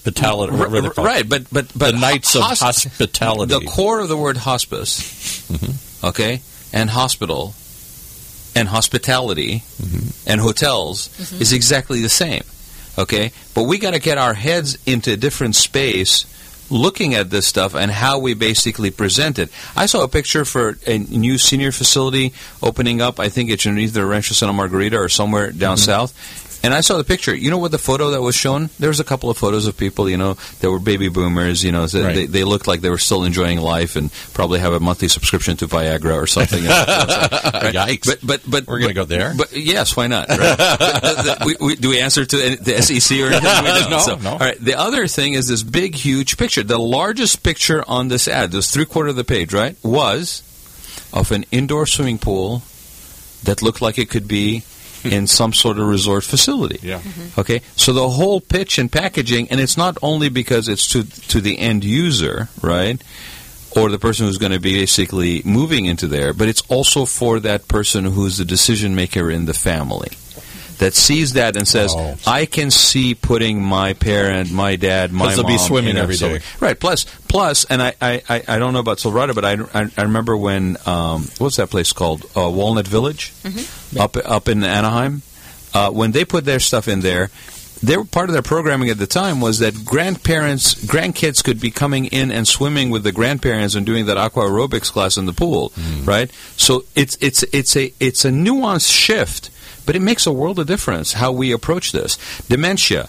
Right, but the nights of hospitality. The core of the word hospice, okay, and hospital, and hospitality, and hotels is exactly the same. Okay, but we got to get our heads into a different space looking at this stuff and how we basically present it. I saw a picture for a new senior facility opening up. I think it's in either Rancho Santa Margarita or somewhere down south. And I saw the picture. You know what the photo that was shown? There was a couple of photos of people, that were baby boomers. They looked like they were still enjoying life and probably have a monthly subscription to Viagra or something. Right? Yikes! But we're going to go there. But yes, why not? Right? Do we answer to the SEC or anything? No. All right. The other thing is this big, huge picture. The largest picture on this ad, this 3/4 of the page, right, was of an indoor swimming pool that looked like it could be in some sort of resort facility. Yeah. Okay. So the whole pitch and packaging, and it's not only because it's to the end user, right, or the person who's going to be basically moving into there, but it's also for that person who's the decision maker in the family that sees that and says, I can see putting my parent, my dad, my mom. They'll be swimming every day. Right. Plus, and I don't know about Silverado, but I remember when, what's that place called? Walnut Village? Up in Anaheim. When they put their stuff in there, part of their programming at the time was that grandkids could be coming in and swimming with the grandparents and doing that aqua aerobics class in the pool, right? So it's a nuanced shift. But it makes a world of difference how we approach this. Dementia.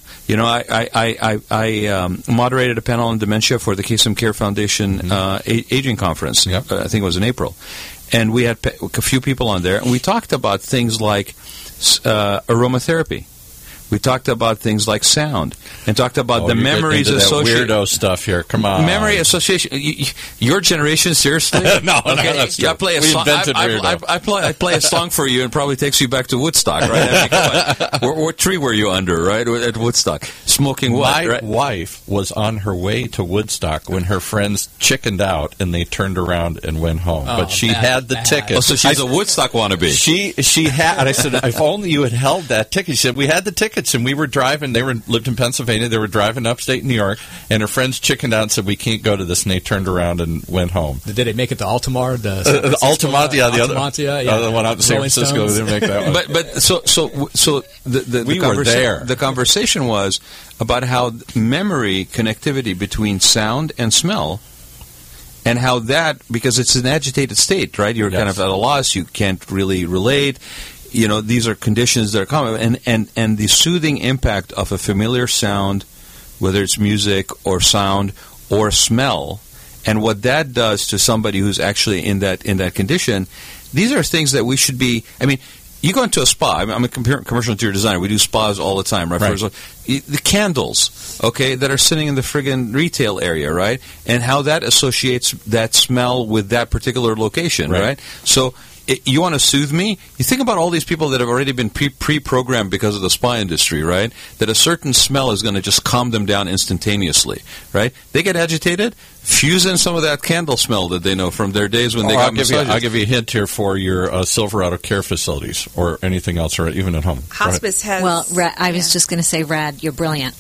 I moderated a panel on dementia for the Kasem Care Foundation Aging Conference. Yep. I think it was in April. And we had a few people on there, and we talked about things like aromatherapy. We talked about things like sound, and talked about the you're memories getting into that associated. weirdo stuff here. Come on, Memory association. Your generation, seriously? No, that's Yeah, I true. play a We song. invented weirdo. I play a song for you, and probably takes you back to Woodstock, right? I mean, what tree were you under, right? At Woodstock, smoking what? My right? wife was on her way to Woodstock when her friends chickened out and they turned around and went home. Oh, but she bad, had the bad. ticket. Oh, so she's a Woodstock wannabe. She had, and I said, if only you had held that ticket. She said, we had the tickets, and we were driving. They lived in Pennsylvania. They were driving upstate New York, and her friends chickened out and said, we can't go to this, and they turned around and went home. Did it make it to Altamar? The Altamont, yeah, the other yeah. one out in San Rolling Francisco. Stones. They didn't make that one. But so We were there. The conversation was about how memory connectivity between sound and smell, and how that, because it's an agitated state, right? You're kind of at a loss. You can't really relate. You know, these are conditions that are common, and the soothing impact of a familiar sound, whether it's music or sound or smell, and what that does to somebody who's actually in that condition. These are things that we should be. I mean, you go into a spa. I'm a commercial interior designer. We do spas all the time, right? Right. The candles, okay, that are sitting in the friggin' retail area, right? And how that associates that smell with that particular location, right? So you want to soothe me? You think about all these people that have already been pre-programmed because of the spa industry, right? That a certain smell is going to just calm them down instantaneously, right? They get agitated, fuse in some of that candle smell that they know from their days when they got massages. I'll give you a hint here for your Silverado care facilities or anything else, or even at home. Hospice has. Well, I was just going to say, Rad, you're brilliant.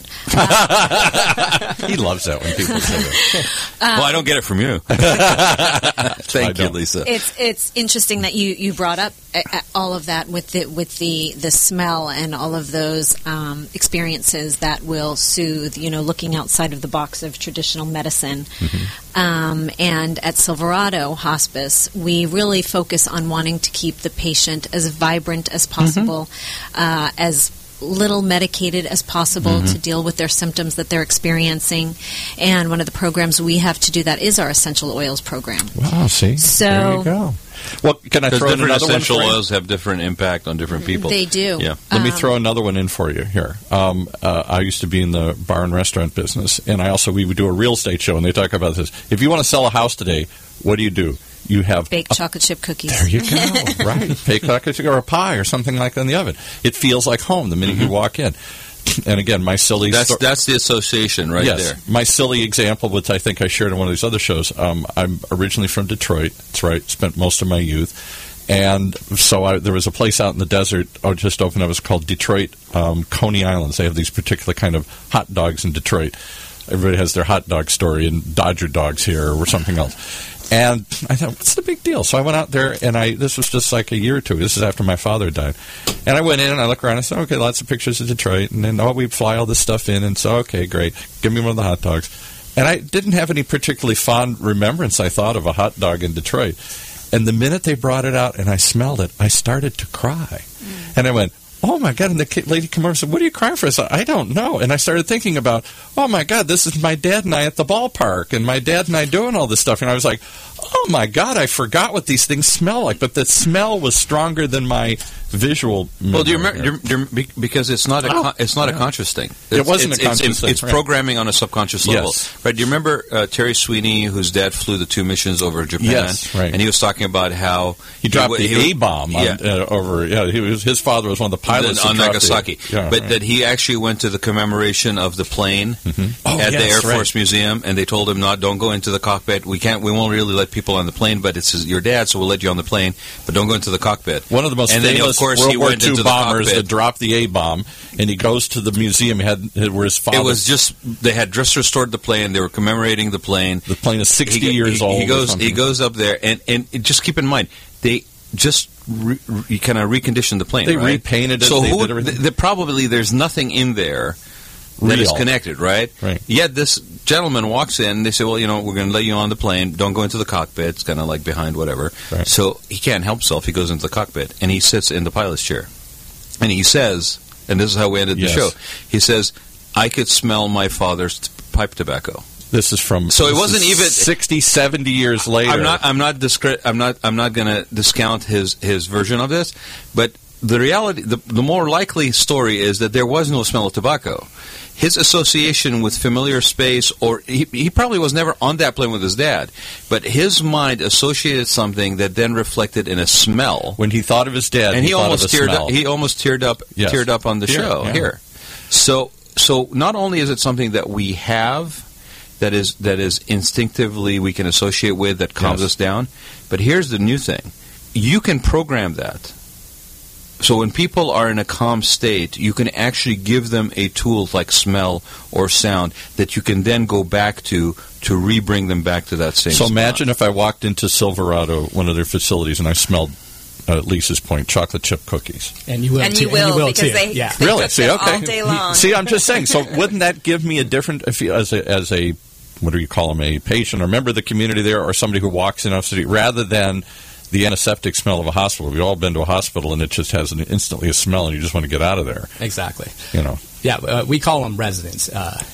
He loves that when people say that. Well, I don't get it from you. Thank you, Lisa. It's interesting that you brought up all of that with the smell and all of those experiences that will soothe. You know, looking outside of the box of traditional medicine. And at Silverado Hospice, we really focus on wanting to keep the patient as vibrant as possible, as little medicated as possible to deal with their symptoms that they're experiencing. And one of the programs we have to do that is our essential oils program. Wow, see? So, there you go. Well, can I throw in different another one essential for you? oils have different impact on different people. They do. Yeah. Let me throw another one in for you here. I used to be in the bar and restaurant business, and we would do a real estate show, and they talk about this. If you want to sell a house today, what do? You have baked chocolate chip cookies. There you go. Right. Baked chocolate chip or a pie or something like that in the oven. It feels like home the minute you walk in. And again, my silly... That's the association right there. My silly example, which I think I shared in one of these other shows, I'm originally from Detroit. That's right. Spent most of my youth. And so there was a place out in the desert just opened up. It was called Detroit Coney Islands. They have these particular kind of hot dogs in Detroit. Everybody has their hot dog story, and Dodger dogs here or something else. And I thought, what's the big deal? So I went out there, and this was just like a year or two. This is after my father died. And I went in, and I looked around, and I said, okay, lots of pictures of Detroit. And then, we fly all this stuff in, and so, okay, great. Give me one of the hot dogs. And I didn't have any particularly fond remembrance, I thought, of a hot dog in Detroit. And the minute they brought it out and I smelled it, I started to cry. And I went, oh, my God. And the lady came over and said, what are you crying for? I said, I don't know. And I started thinking about, oh, my God, this is my dad and I at the ballpark, and my dad and I doing all this stuff. And I was like, oh, my God, I forgot what these things smell like. But the smell was stronger than my visual memory. Well, do you remember? Because it's not a conscious thing. It wasn't a conscious thing. It's programming on a subconscious level. Yes. Right? Do you remember Terry Sweeney, whose dad flew the 2 missions over Japan? Yes, right. And he was talking about how he dropped the A-bomb over. Yeah, his father was one of the pilots on Nagasaki. But that he actually went to the commemoration of the plane at the Air Force Museum, and they told him, don't go into the cockpit. We won't really let people on the plane, but it's your dad, so we'll let you on the plane, but don't go into the cockpit. One of the most famous World War II bombers that dropped the A-bomb, and he goes to the museum where his father... It was just, they had just restored the plane, they were commemorating the plane. The plane is 60 years old. He goes up there, and just keep in mind, they just kind of reconditioned the plane. They right? repainted it. So did everything. Probably there's nothing in there that is connected, right? Yet this gentleman walks in, they say, well, we're going to let you on the plane, don't go into the cockpit, it's kind of like behind whatever. Right. So he can't help himself, he goes into the cockpit, and he sits in the pilot's chair. And he says, and this is how we ended the show, he says, I could smell my father's pipe tobacco. This is from so it wasn't even 60, 70 years later. I'm not going to discount his version of this, but the reality, the more likely story is that there was no smell of tobacco. His association with familiar space, or he probably was never on that plane with his dad, but his mind associated something that then reflected in a smell. When he thought of his dad, and he almost teared up. He almost teared up on the show here. So not only is it something that we have, that is instinctively we can associate with, that calms us down, but here's the new thing: you can program that. So when people are in a calm state, you can actually give them a tool like smell or sound that you can then go back to re-bring them back to that same spot. So imagine if I walked into Silverado, one of their facilities, and I smelled, at Lisa's point, chocolate chip cookies. And you will, and you will because too. they really? See, okay. All day long. See, I'm just saying. So wouldn't that give me a different, as a what do you call them, a patient or member of the community there, or somebody who walks in off the street, rather than the antiseptic smell of a hospital? We've all been to a hospital, and it just has instantly a smell, and you just want to get out of there. Exactly. Yeah, we call them residents.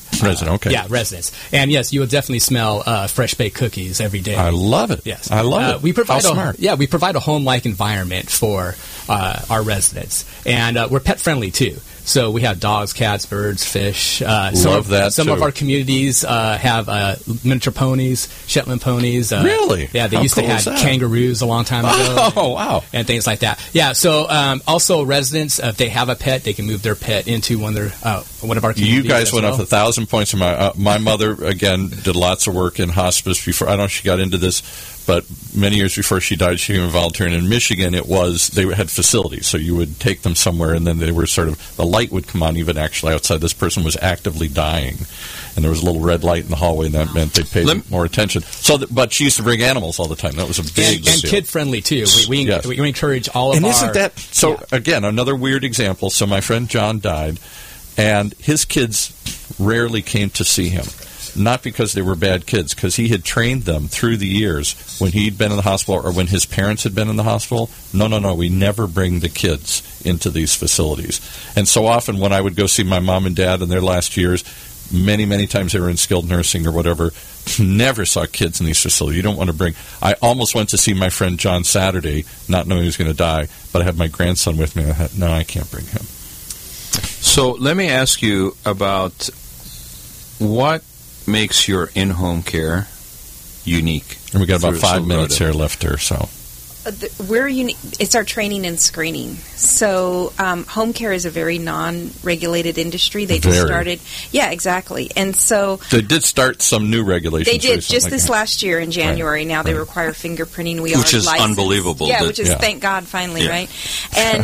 Okay. Yeah, residents. And yes, you will definitely smell fresh baked cookies every day. I love it. Yes, I love it. We provide smart. we provide a home-like environment for our residents, and we're pet friendly too. So we have dogs, cats, birds, fish. Some of our communities have miniature ponies, Shetland ponies. Really? Yeah, they used to have kangaroos a long time ago. Oh, wow. And things like that. Yeah, so also residents, if they have a pet, they can move their pet into one of our communities. You guys went up 1,000 points. My mother, again, did lots of work in hospice before. I don't know if she got into this, but many years before she died, she was volunteering in Michigan. They had facilities, so you would take them somewhere, and then they were the light would come on even actually outside. This person was actively dying, and there was a little red light in the hallway, and that meant they paid more attention. But she used to bring animals all the time. That was a big deal. And kid-friendly, too. We encourage all of our... And isn't that... So, again, another weird example. So my friend John died, and his kids rarely came to see him. Not because they were bad kids, because he had trained them through the years when he'd been in the hospital or when his parents had been in the hospital. No, we never bring the kids into these facilities. And so often when I would go see my mom and dad in their last years, many, many times they were in skilled nursing or whatever, never saw kids in these facilities. You don't want to bring... I almost went to see my friend John Saturday, not knowing he was going to die, but I had my grandson with me. I thought, no, I can't bring him. So let me ask you about what makes your in-home care unique. And we got about 5 minutes here left or so. We're unique. It's our training and screening. So home care is a very non-regulated industry. They just started. Yeah, exactly. And so they did start some new regulations. They did just this last year in January. Right. Now they require fingerprinting. Which is licensed. Unbelievable. Yeah, which is thank God finally, right? And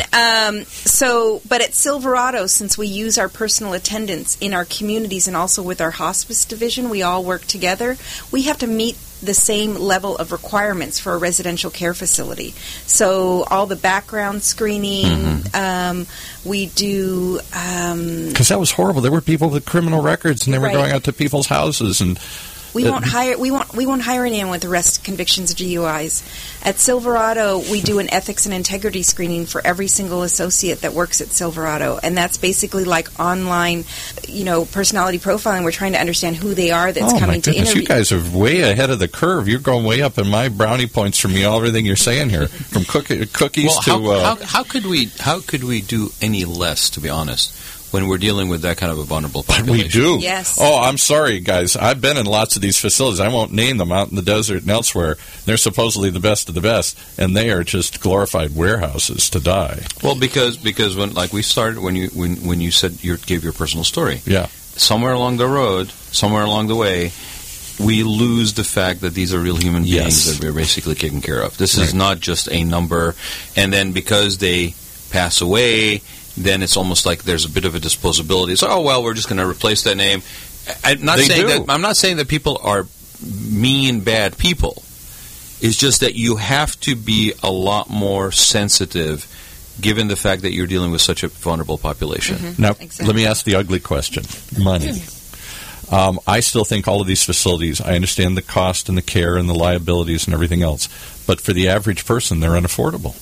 but at Silverado, since we use our personal attendants in our communities and also with our hospice division, we all work together. We have to meet the same level of requirements for a residential care facility. So all the background screening, we do... Because that was horrible. There were people with criminal records, and they were going out to people's houses, and... We won't hire anyone with arrest convictions or DUIs. At Silverado, we do an ethics and integrity screening for every single associate that works at Silverado, and that's basically like online, personality profiling. We're trying to understand who they are that's coming to interview. You guys are way ahead of the curve. You're going way up in my brownie points from everything you're saying here, from cookies to. How could we do any less? To be honest. When we're dealing with that kind of a vulnerable population. We do. Yes. Oh, I'm sorry, guys. I've been in lots of these facilities. I won't name them, out in the desert and elsewhere. They're supposedly the best of the best, and they are just glorified warehouses to die. Well, because when we started, when you said you gave your personal story, somewhere along the road, somewhere along the way, we lose the fact that these are real human beings that we're basically taking care of. This is not just a number, and then because they pass away, then it's almost like there's a bit of a disposability. So, we're just going to replace that name. I'm not saying that people are mean, bad people. It's just that you have to be a lot more sensitive, given the fact that you're dealing with such a vulnerable population. Now, let me ask the ugly question: money. I still think all of these facilities, I understand the cost and the care and the liabilities and everything else, but for the average person, they're unaffordable.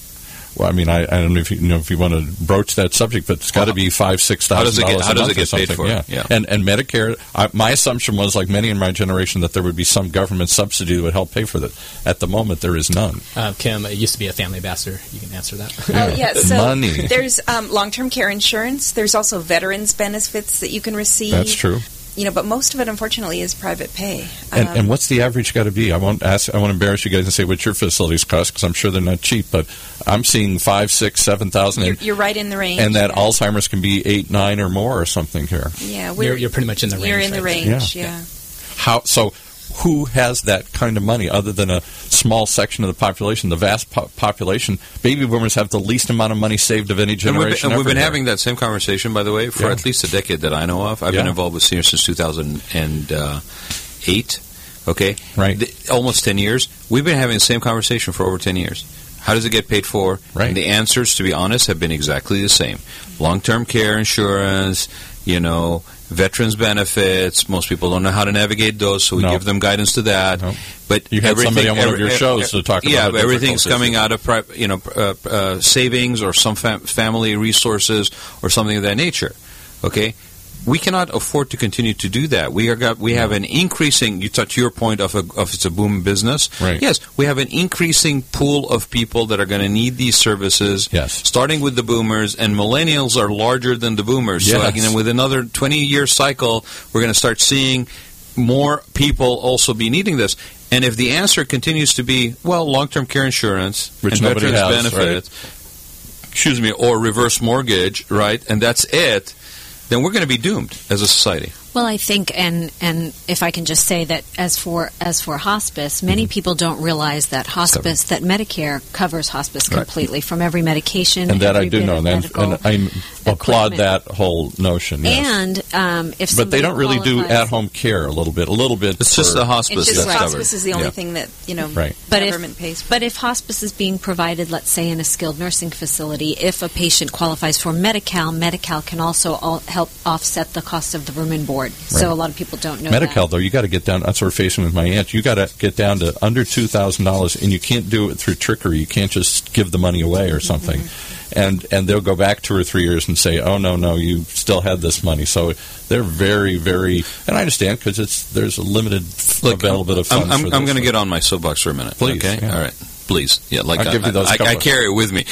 Well, I mean, I don't know if you want to broach that subject, but it's got to be $5,000-$6,000. How does it get paid for? Yeah. And Medicare. My assumption was, like many in my generation, that there would be some government subsidy that would help pay for that. At the moment, there is none. Kim, it used to be a family ambassador. You can answer that. So money. There's long-term care insurance. There's also veterans benefits that you can receive. That's true. But most of it, unfortunately, is private pay. And what's the average got to be? I won't embarrass you guys and say what your facilities cost, because I'm sure they're not cheap. But I'm seeing $5,000, $6,000, $7,000. You're right in the range. And that Alzheimer's can be $8,000, $9,000 or more or something here. Yeah, you're pretty much in the range. You're in the range. Yeah. So who has that kind of money other than a small section of the population? The vast population, baby boomers have the least amount of money saved of any generation. And we've been having that same conversation, by the way, for at least a decade that I know of. I've been involved with seniors since 2008. Okay, right, almost 10 years. We've been having the same conversation for over 10 years. How does it get paid for? Right. And the answers, to be honest, have been exactly the same. Long-term care insurance, veterans benefits. Most people don't know how to navigate those, so we give them guidance to that. No. But you had somebody on one of your shows to talk about. Yeah, but everything's coming out of savings or some family resources or something of that nature. Okay. We cannot afford to continue to do that. We have an increasing. You touch your point of it's a boom business. Right. Yes, we have an increasing pool of people that are going to need these services. Yes. Starting with the boomers, and millennials are larger than the boomers. Yes. So with another 20-year cycle, we're going to start seeing more people also be needing this. And if the answer continues to be, long-term care insurance which and nobody veterans has, benefits, right? or reverse mortgage, right, and that's it, then we're going to be doomed as a society. Well, I think, and if I can just say that as for hospice, many people don't realize that that Medicare covers hospice completely from every medication. And that I do bit know, of and I applaud that whole notion. Yes. And but they don't really do at-home care a little bit. It's just the hospice. It's just that's hospice covered. is the only thing that government pays for. But if hospice is being provided, let's say in a skilled nursing facility, if a patient qualifies for Medi-Cal can also help offset the cost of the room and board. Right. So a lot of people don't know Medi-Cal, that. Though, you got to get down. That's what we're facing with my aunt. You got to get down to under $2,000, and you can't do it through trickery. You can't just give the money away or something. Mm-hmm. And they'll go back 2 or 3 years and say, "Oh no, you still had this money." So they're very, very. And I understand because there's a limited availability of funds. I'm going to get on my soapbox for a minute. Please. Okay. Yeah. All right. Please. Yeah, I'll give you those I carry it with me.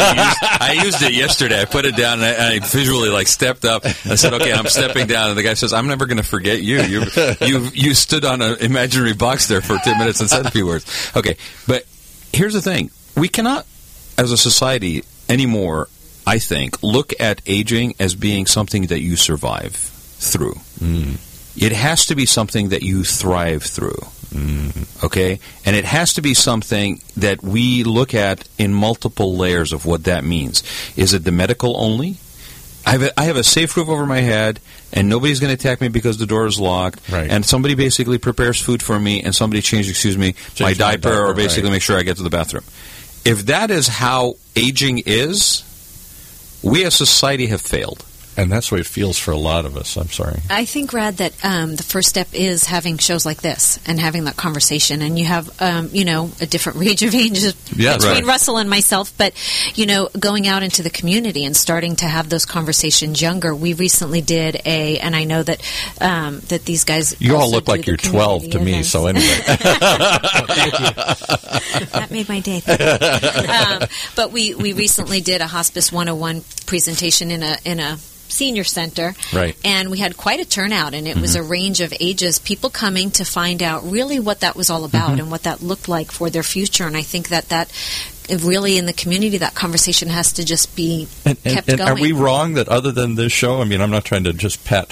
I used it yesterday. I put it down and I visually stepped up. I said, "Okay, I'm stepping down." And the guy says, "I'm never going to forget you. You stood on an imaginary box there for 10 minutes and said a few words." Okay, but here's the thing: we cannot, as a society anymore, I think, look at aging as being something that you survive through. Mm. It has to be something that you thrive through. Okay? And it has to be something that we look at in multiple layers of what that means. Is it the medical only? I have a safe roof over my head, and nobody's going to attack me because the door is locked, right. And somebody basically prepares food for me, and somebody changes my diaper, or basically right. make sure I get to the bathroom. If that is how aging is, we as society have failed. And that's the way it feels for a lot of us. I'm sorry. I think, Rad, that the first step is having shows like this and having that conversation. And you have, a different range of ages between Russell and myself. But, going out into the community and starting to have those conversations younger. We recently did and I know that that these guys. You all look like you're 12 to me. So anyway, thank you. That made my day. But we recently did a Hospice 101 presentation in a senior center, right. And we had quite a turnout, and it was a range of ages, people coming to find out really what that was all about and what that looked like for their future. And I think that really in the community, that conversation has to just be kept going. Are we wrong that other than this show, I mean, I'm not trying to just pat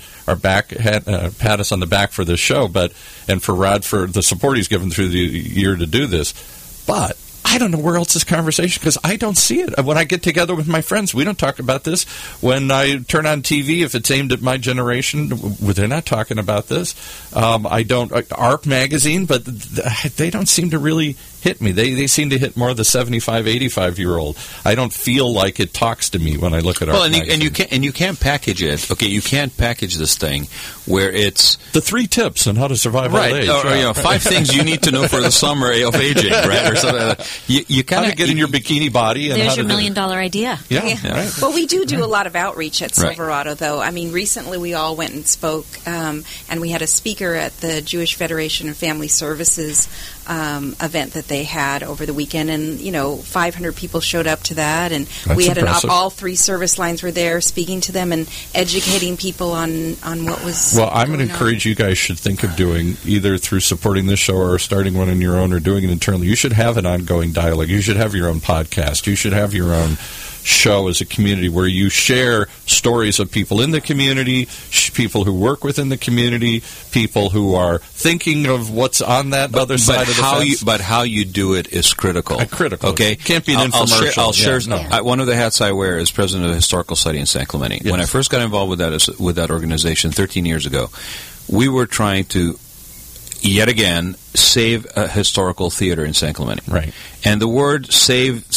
us on the back for this show, and for Rod for the support he's given through the year to do this, but I don't know where else this conversation, because I don't see it. When I get together with my friends, we don't talk about this. When I turn on TV, if it's aimed at my generation, they're not talking about this. I don't, ARP magazine, but they don't seem to really hit me. They seem to hit more of the 75, 85-year-old. I don't feel like it talks to me when I look at ARP magazine. And you can't package it. Okay, you can't package this thing where it's the 3 tips on how to survive old age. Or 5 things you need to know for the summer of aging, right? Or something like that. You how kind to get in your bikini body. And There's how your to $1 million idea. Yeah, right. Well, we do a lot of outreach at Silverado, though. I mean, recently we all went and spoke, and we had a speaker at the Jewish Federation of Family Services event that they had over the weekend, and 500 people showed up to that, and That's we had impressive. all 3 service lines were there, speaking to them and educating people on what was. Well, I'm going to going on. encourage you guys should think of doing either through supporting this show or starting one on your own or doing it internally. You should have an ongoing dialogue. You should have your own podcast. You should have your own show as a community where you share stories of people in the community, people who work within the community, people who are thinking of what's on that other side of the fence. But how you do it is critical. Critical. Okay, Can't be an infomercial. I'll share. Yeah, no. One of the hats I wear is president of the Historical Society in San Clemente. Yes. When I first got involved with that organization 13 years ago, we were trying to yet again save a historical theater in San Clemente. Right. And the word save,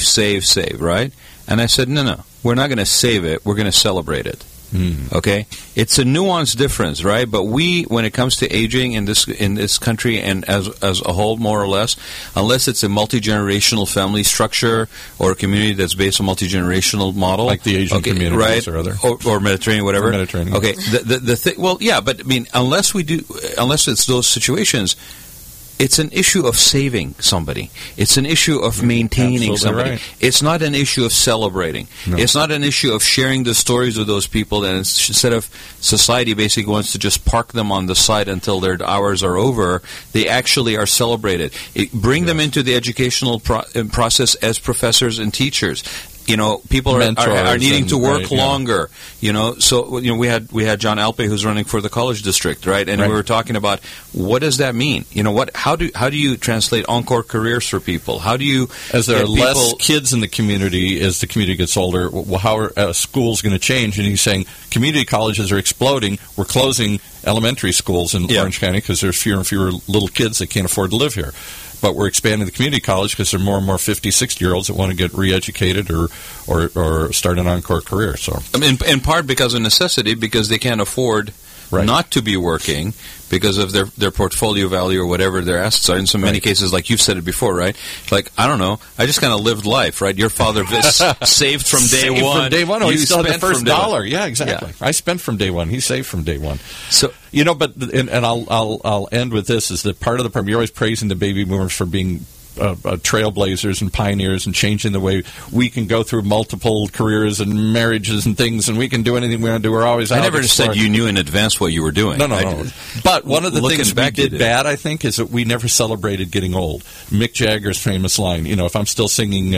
right? And I said, no, we're not going to save it. We're going to celebrate it. Okay, it's a nuanced difference, right? But when it comes to aging in this country and as a whole, more or less, unless it's a multi-generational family structure or a community that's based on multi-generational model, like the Asian communities, right, or other, or Mediterranean, whatever. Or Mediterranean. Okay, the thing. Well, yeah, but I mean, unless it's those situations. It's an issue of saving somebody. It's an issue of maintaining Absolutely somebody. Right. It's not an issue of celebrating. No. It's not an issue of sharing the stories of those people. And instead of society basically wants to just park them on the side until their hours are over, they actually are celebrated. Bring them into the educational process as professors and teachers. People are needing to work longer. So we had John Alpe, who's running for the college district, right? And we were talking about what does that mean? How do you translate encore careers for people? How do you, as there are less kids in the community as the community gets older? Well, how are schools going to change? And he's saying community colleges are exploding. We're closing elementary schools in Orange County because there's fewer and fewer little kids that can't afford to live here. But we're expanding the community college because there are more and more 50, 60-year-olds that want to get re-educated or start an encore career. So, in part because of necessity, because they can't afford not to be working because of their portfolio value or whatever their assets are. In so many cases, like you've said it before, right? Like, I don't know, I just kind of lived life, right? Your father saved from day one. From day one, he still had the first dollar. Yeah, exactly. Yeah. I spent from day one. He saved from day one. So but I'll end with this: is that part of the problem? You're always praising the baby boomers for being trailblazers and pioneers and changing the way we can go through multiple careers and marriages and things, and we can do anything we want to do. We're always. I never said you knew in advance what you were doing. No. But one of the things we did bad, I think, is that we never celebrated getting old. Mick Jagger's famous line: if I'm still singing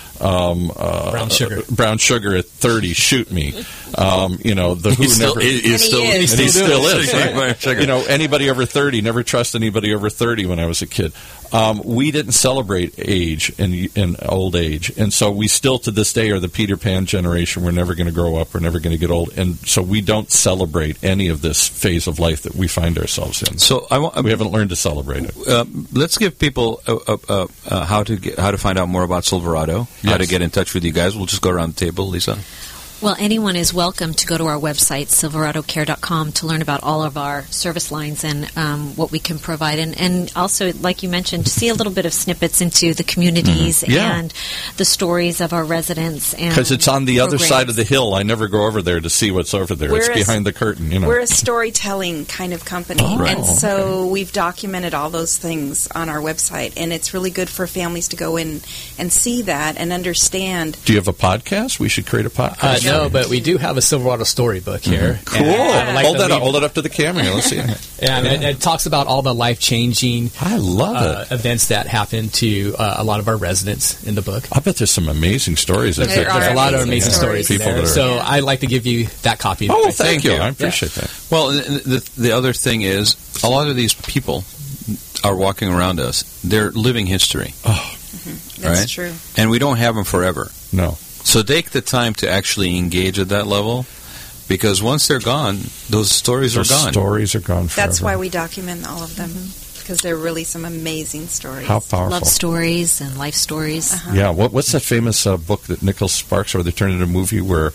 Brown Sugar at 30, shoot me. The Who he still never is. And he still is. Right? Anybody over 30, never trust anybody over 30 when I was a kid. We didn't celebrate age and old age, and so we still to this day are the Peter Pan generation. We're never going to grow up. We're never going to get old, and so we don't celebrate any of this phase of life that we find ourselves in. So we haven't learned to celebrate it. Let's give people how to find out more about Silverado, how to get in touch with you guys. We'll just go around the table, Lisa. Well, anyone is welcome to go to our website, silveradocare.com, to learn about all of our service lines and what we can provide. And also, like you mentioned, to see a little bit of snippets into the communities and the stories of our residents. Because it's on the other side of the hill. I never go over there to see what's over there. It's behind the curtain. We're a storytelling kind of company. And so we've documented all those things on our website. And it's really good for families to go in and see that and understand. Do you have a podcast? We should create a podcast. No, but we do have a Silverado storybook here. Cool. Hold it up to the camera. Let's see it. And it talks about all the life-changing events that happen to a lot of our residents in the book. I bet there's some amazing stories. There's a lot of amazing stories in there. So I'd like to give you that copy. Oh, thank you. I appreciate that. Well, the other thing is, a lot of these people are walking around us. They're living history. Oh, that's true. And we don't have them forever. No. So take the time to actually engage at that level, because once they're gone, those stories are gone. Stories are gone forever. That's why we document all of them, because they're really some amazing stories. How powerful. Love stories and life stories. Yeah, what's that famous book that Nicholas Sparks wrote? They turned into a movie where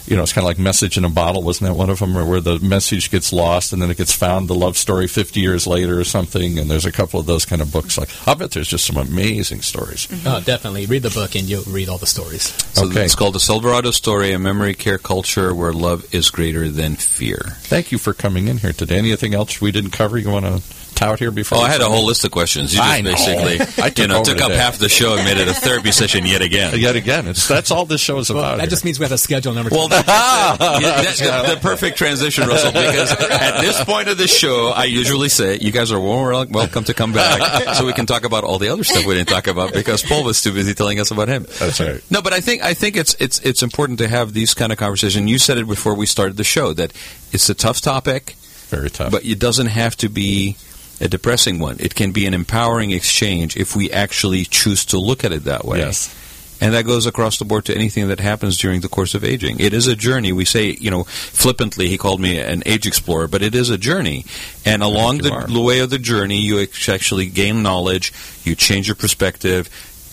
it's kind of like Message in a Bottle, wasn't that one of them, or where the message gets lost and then it gets found, the love story 50 years later or something, and there's a couple of those kind of books. I'll bet there's just some amazing stories. Mm-hmm. Oh, definitely. Read the book and you'll read all the stories. So it's called The Silverado Story, a memory care culture where love is greater than fear. Thank you for coming in here today. Anything else we didn't cover you want to tout here before? I had a whole list of questions. You just basically took up half the show and made it a therapy session yet again. That's all this show is about. That just means we have to schedule number 2. Well, that's the perfect transition, Russell, because at this point of the show, I usually say, you guys are welcome to come back so we can talk about all the other stuff we didn't talk about because Paul was too busy telling us about him. That's right. No, but I think it's important to have these kind of conversations. You said it before we started the show, that it's a tough topic. Very tough. But it doesn't have to be a depressing one. It can be an empowering exchange if we actually choose to look at it that way. Yes. And that goes across the board to anything that happens during the course of aging. It is a journey. We say, flippantly, he called me an age explorer, but it is a journey. And along the way of the journey, you actually gain knowledge, you change your perspective.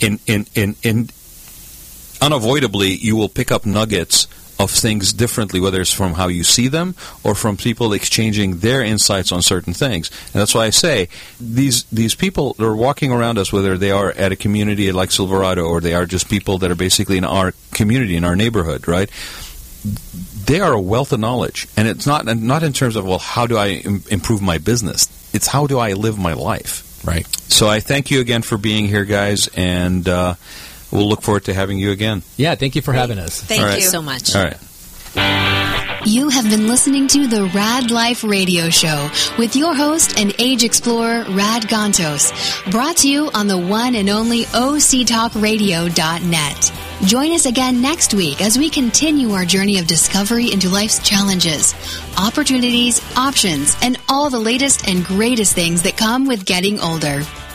Unavoidably, you will pick up nuggets of things differently, whether it's from how you see them or from people exchanging their insights on certain things. And that's why I say these people that are walking around us, whether they are at a community like Silverado or they are just people that are basically in our community, in our neighborhood, right? They are a wealth of knowledge. And it's not in terms of, how do I improve my business? It's how do I live my life? Right. So I thank you again for being here, guys, and we'll look forward to having you again. Yeah, thank you for having us. Thank you so much. All right. You have been listening to the Rad Life Radio Show with your host and age explorer, Rad Gantos, brought to you on the one and only OCTalkRadio.net. Join us again next week as we continue our journey of discovery into life's challenges, opportunities, options, and all the latest and greatest things that come with getting older.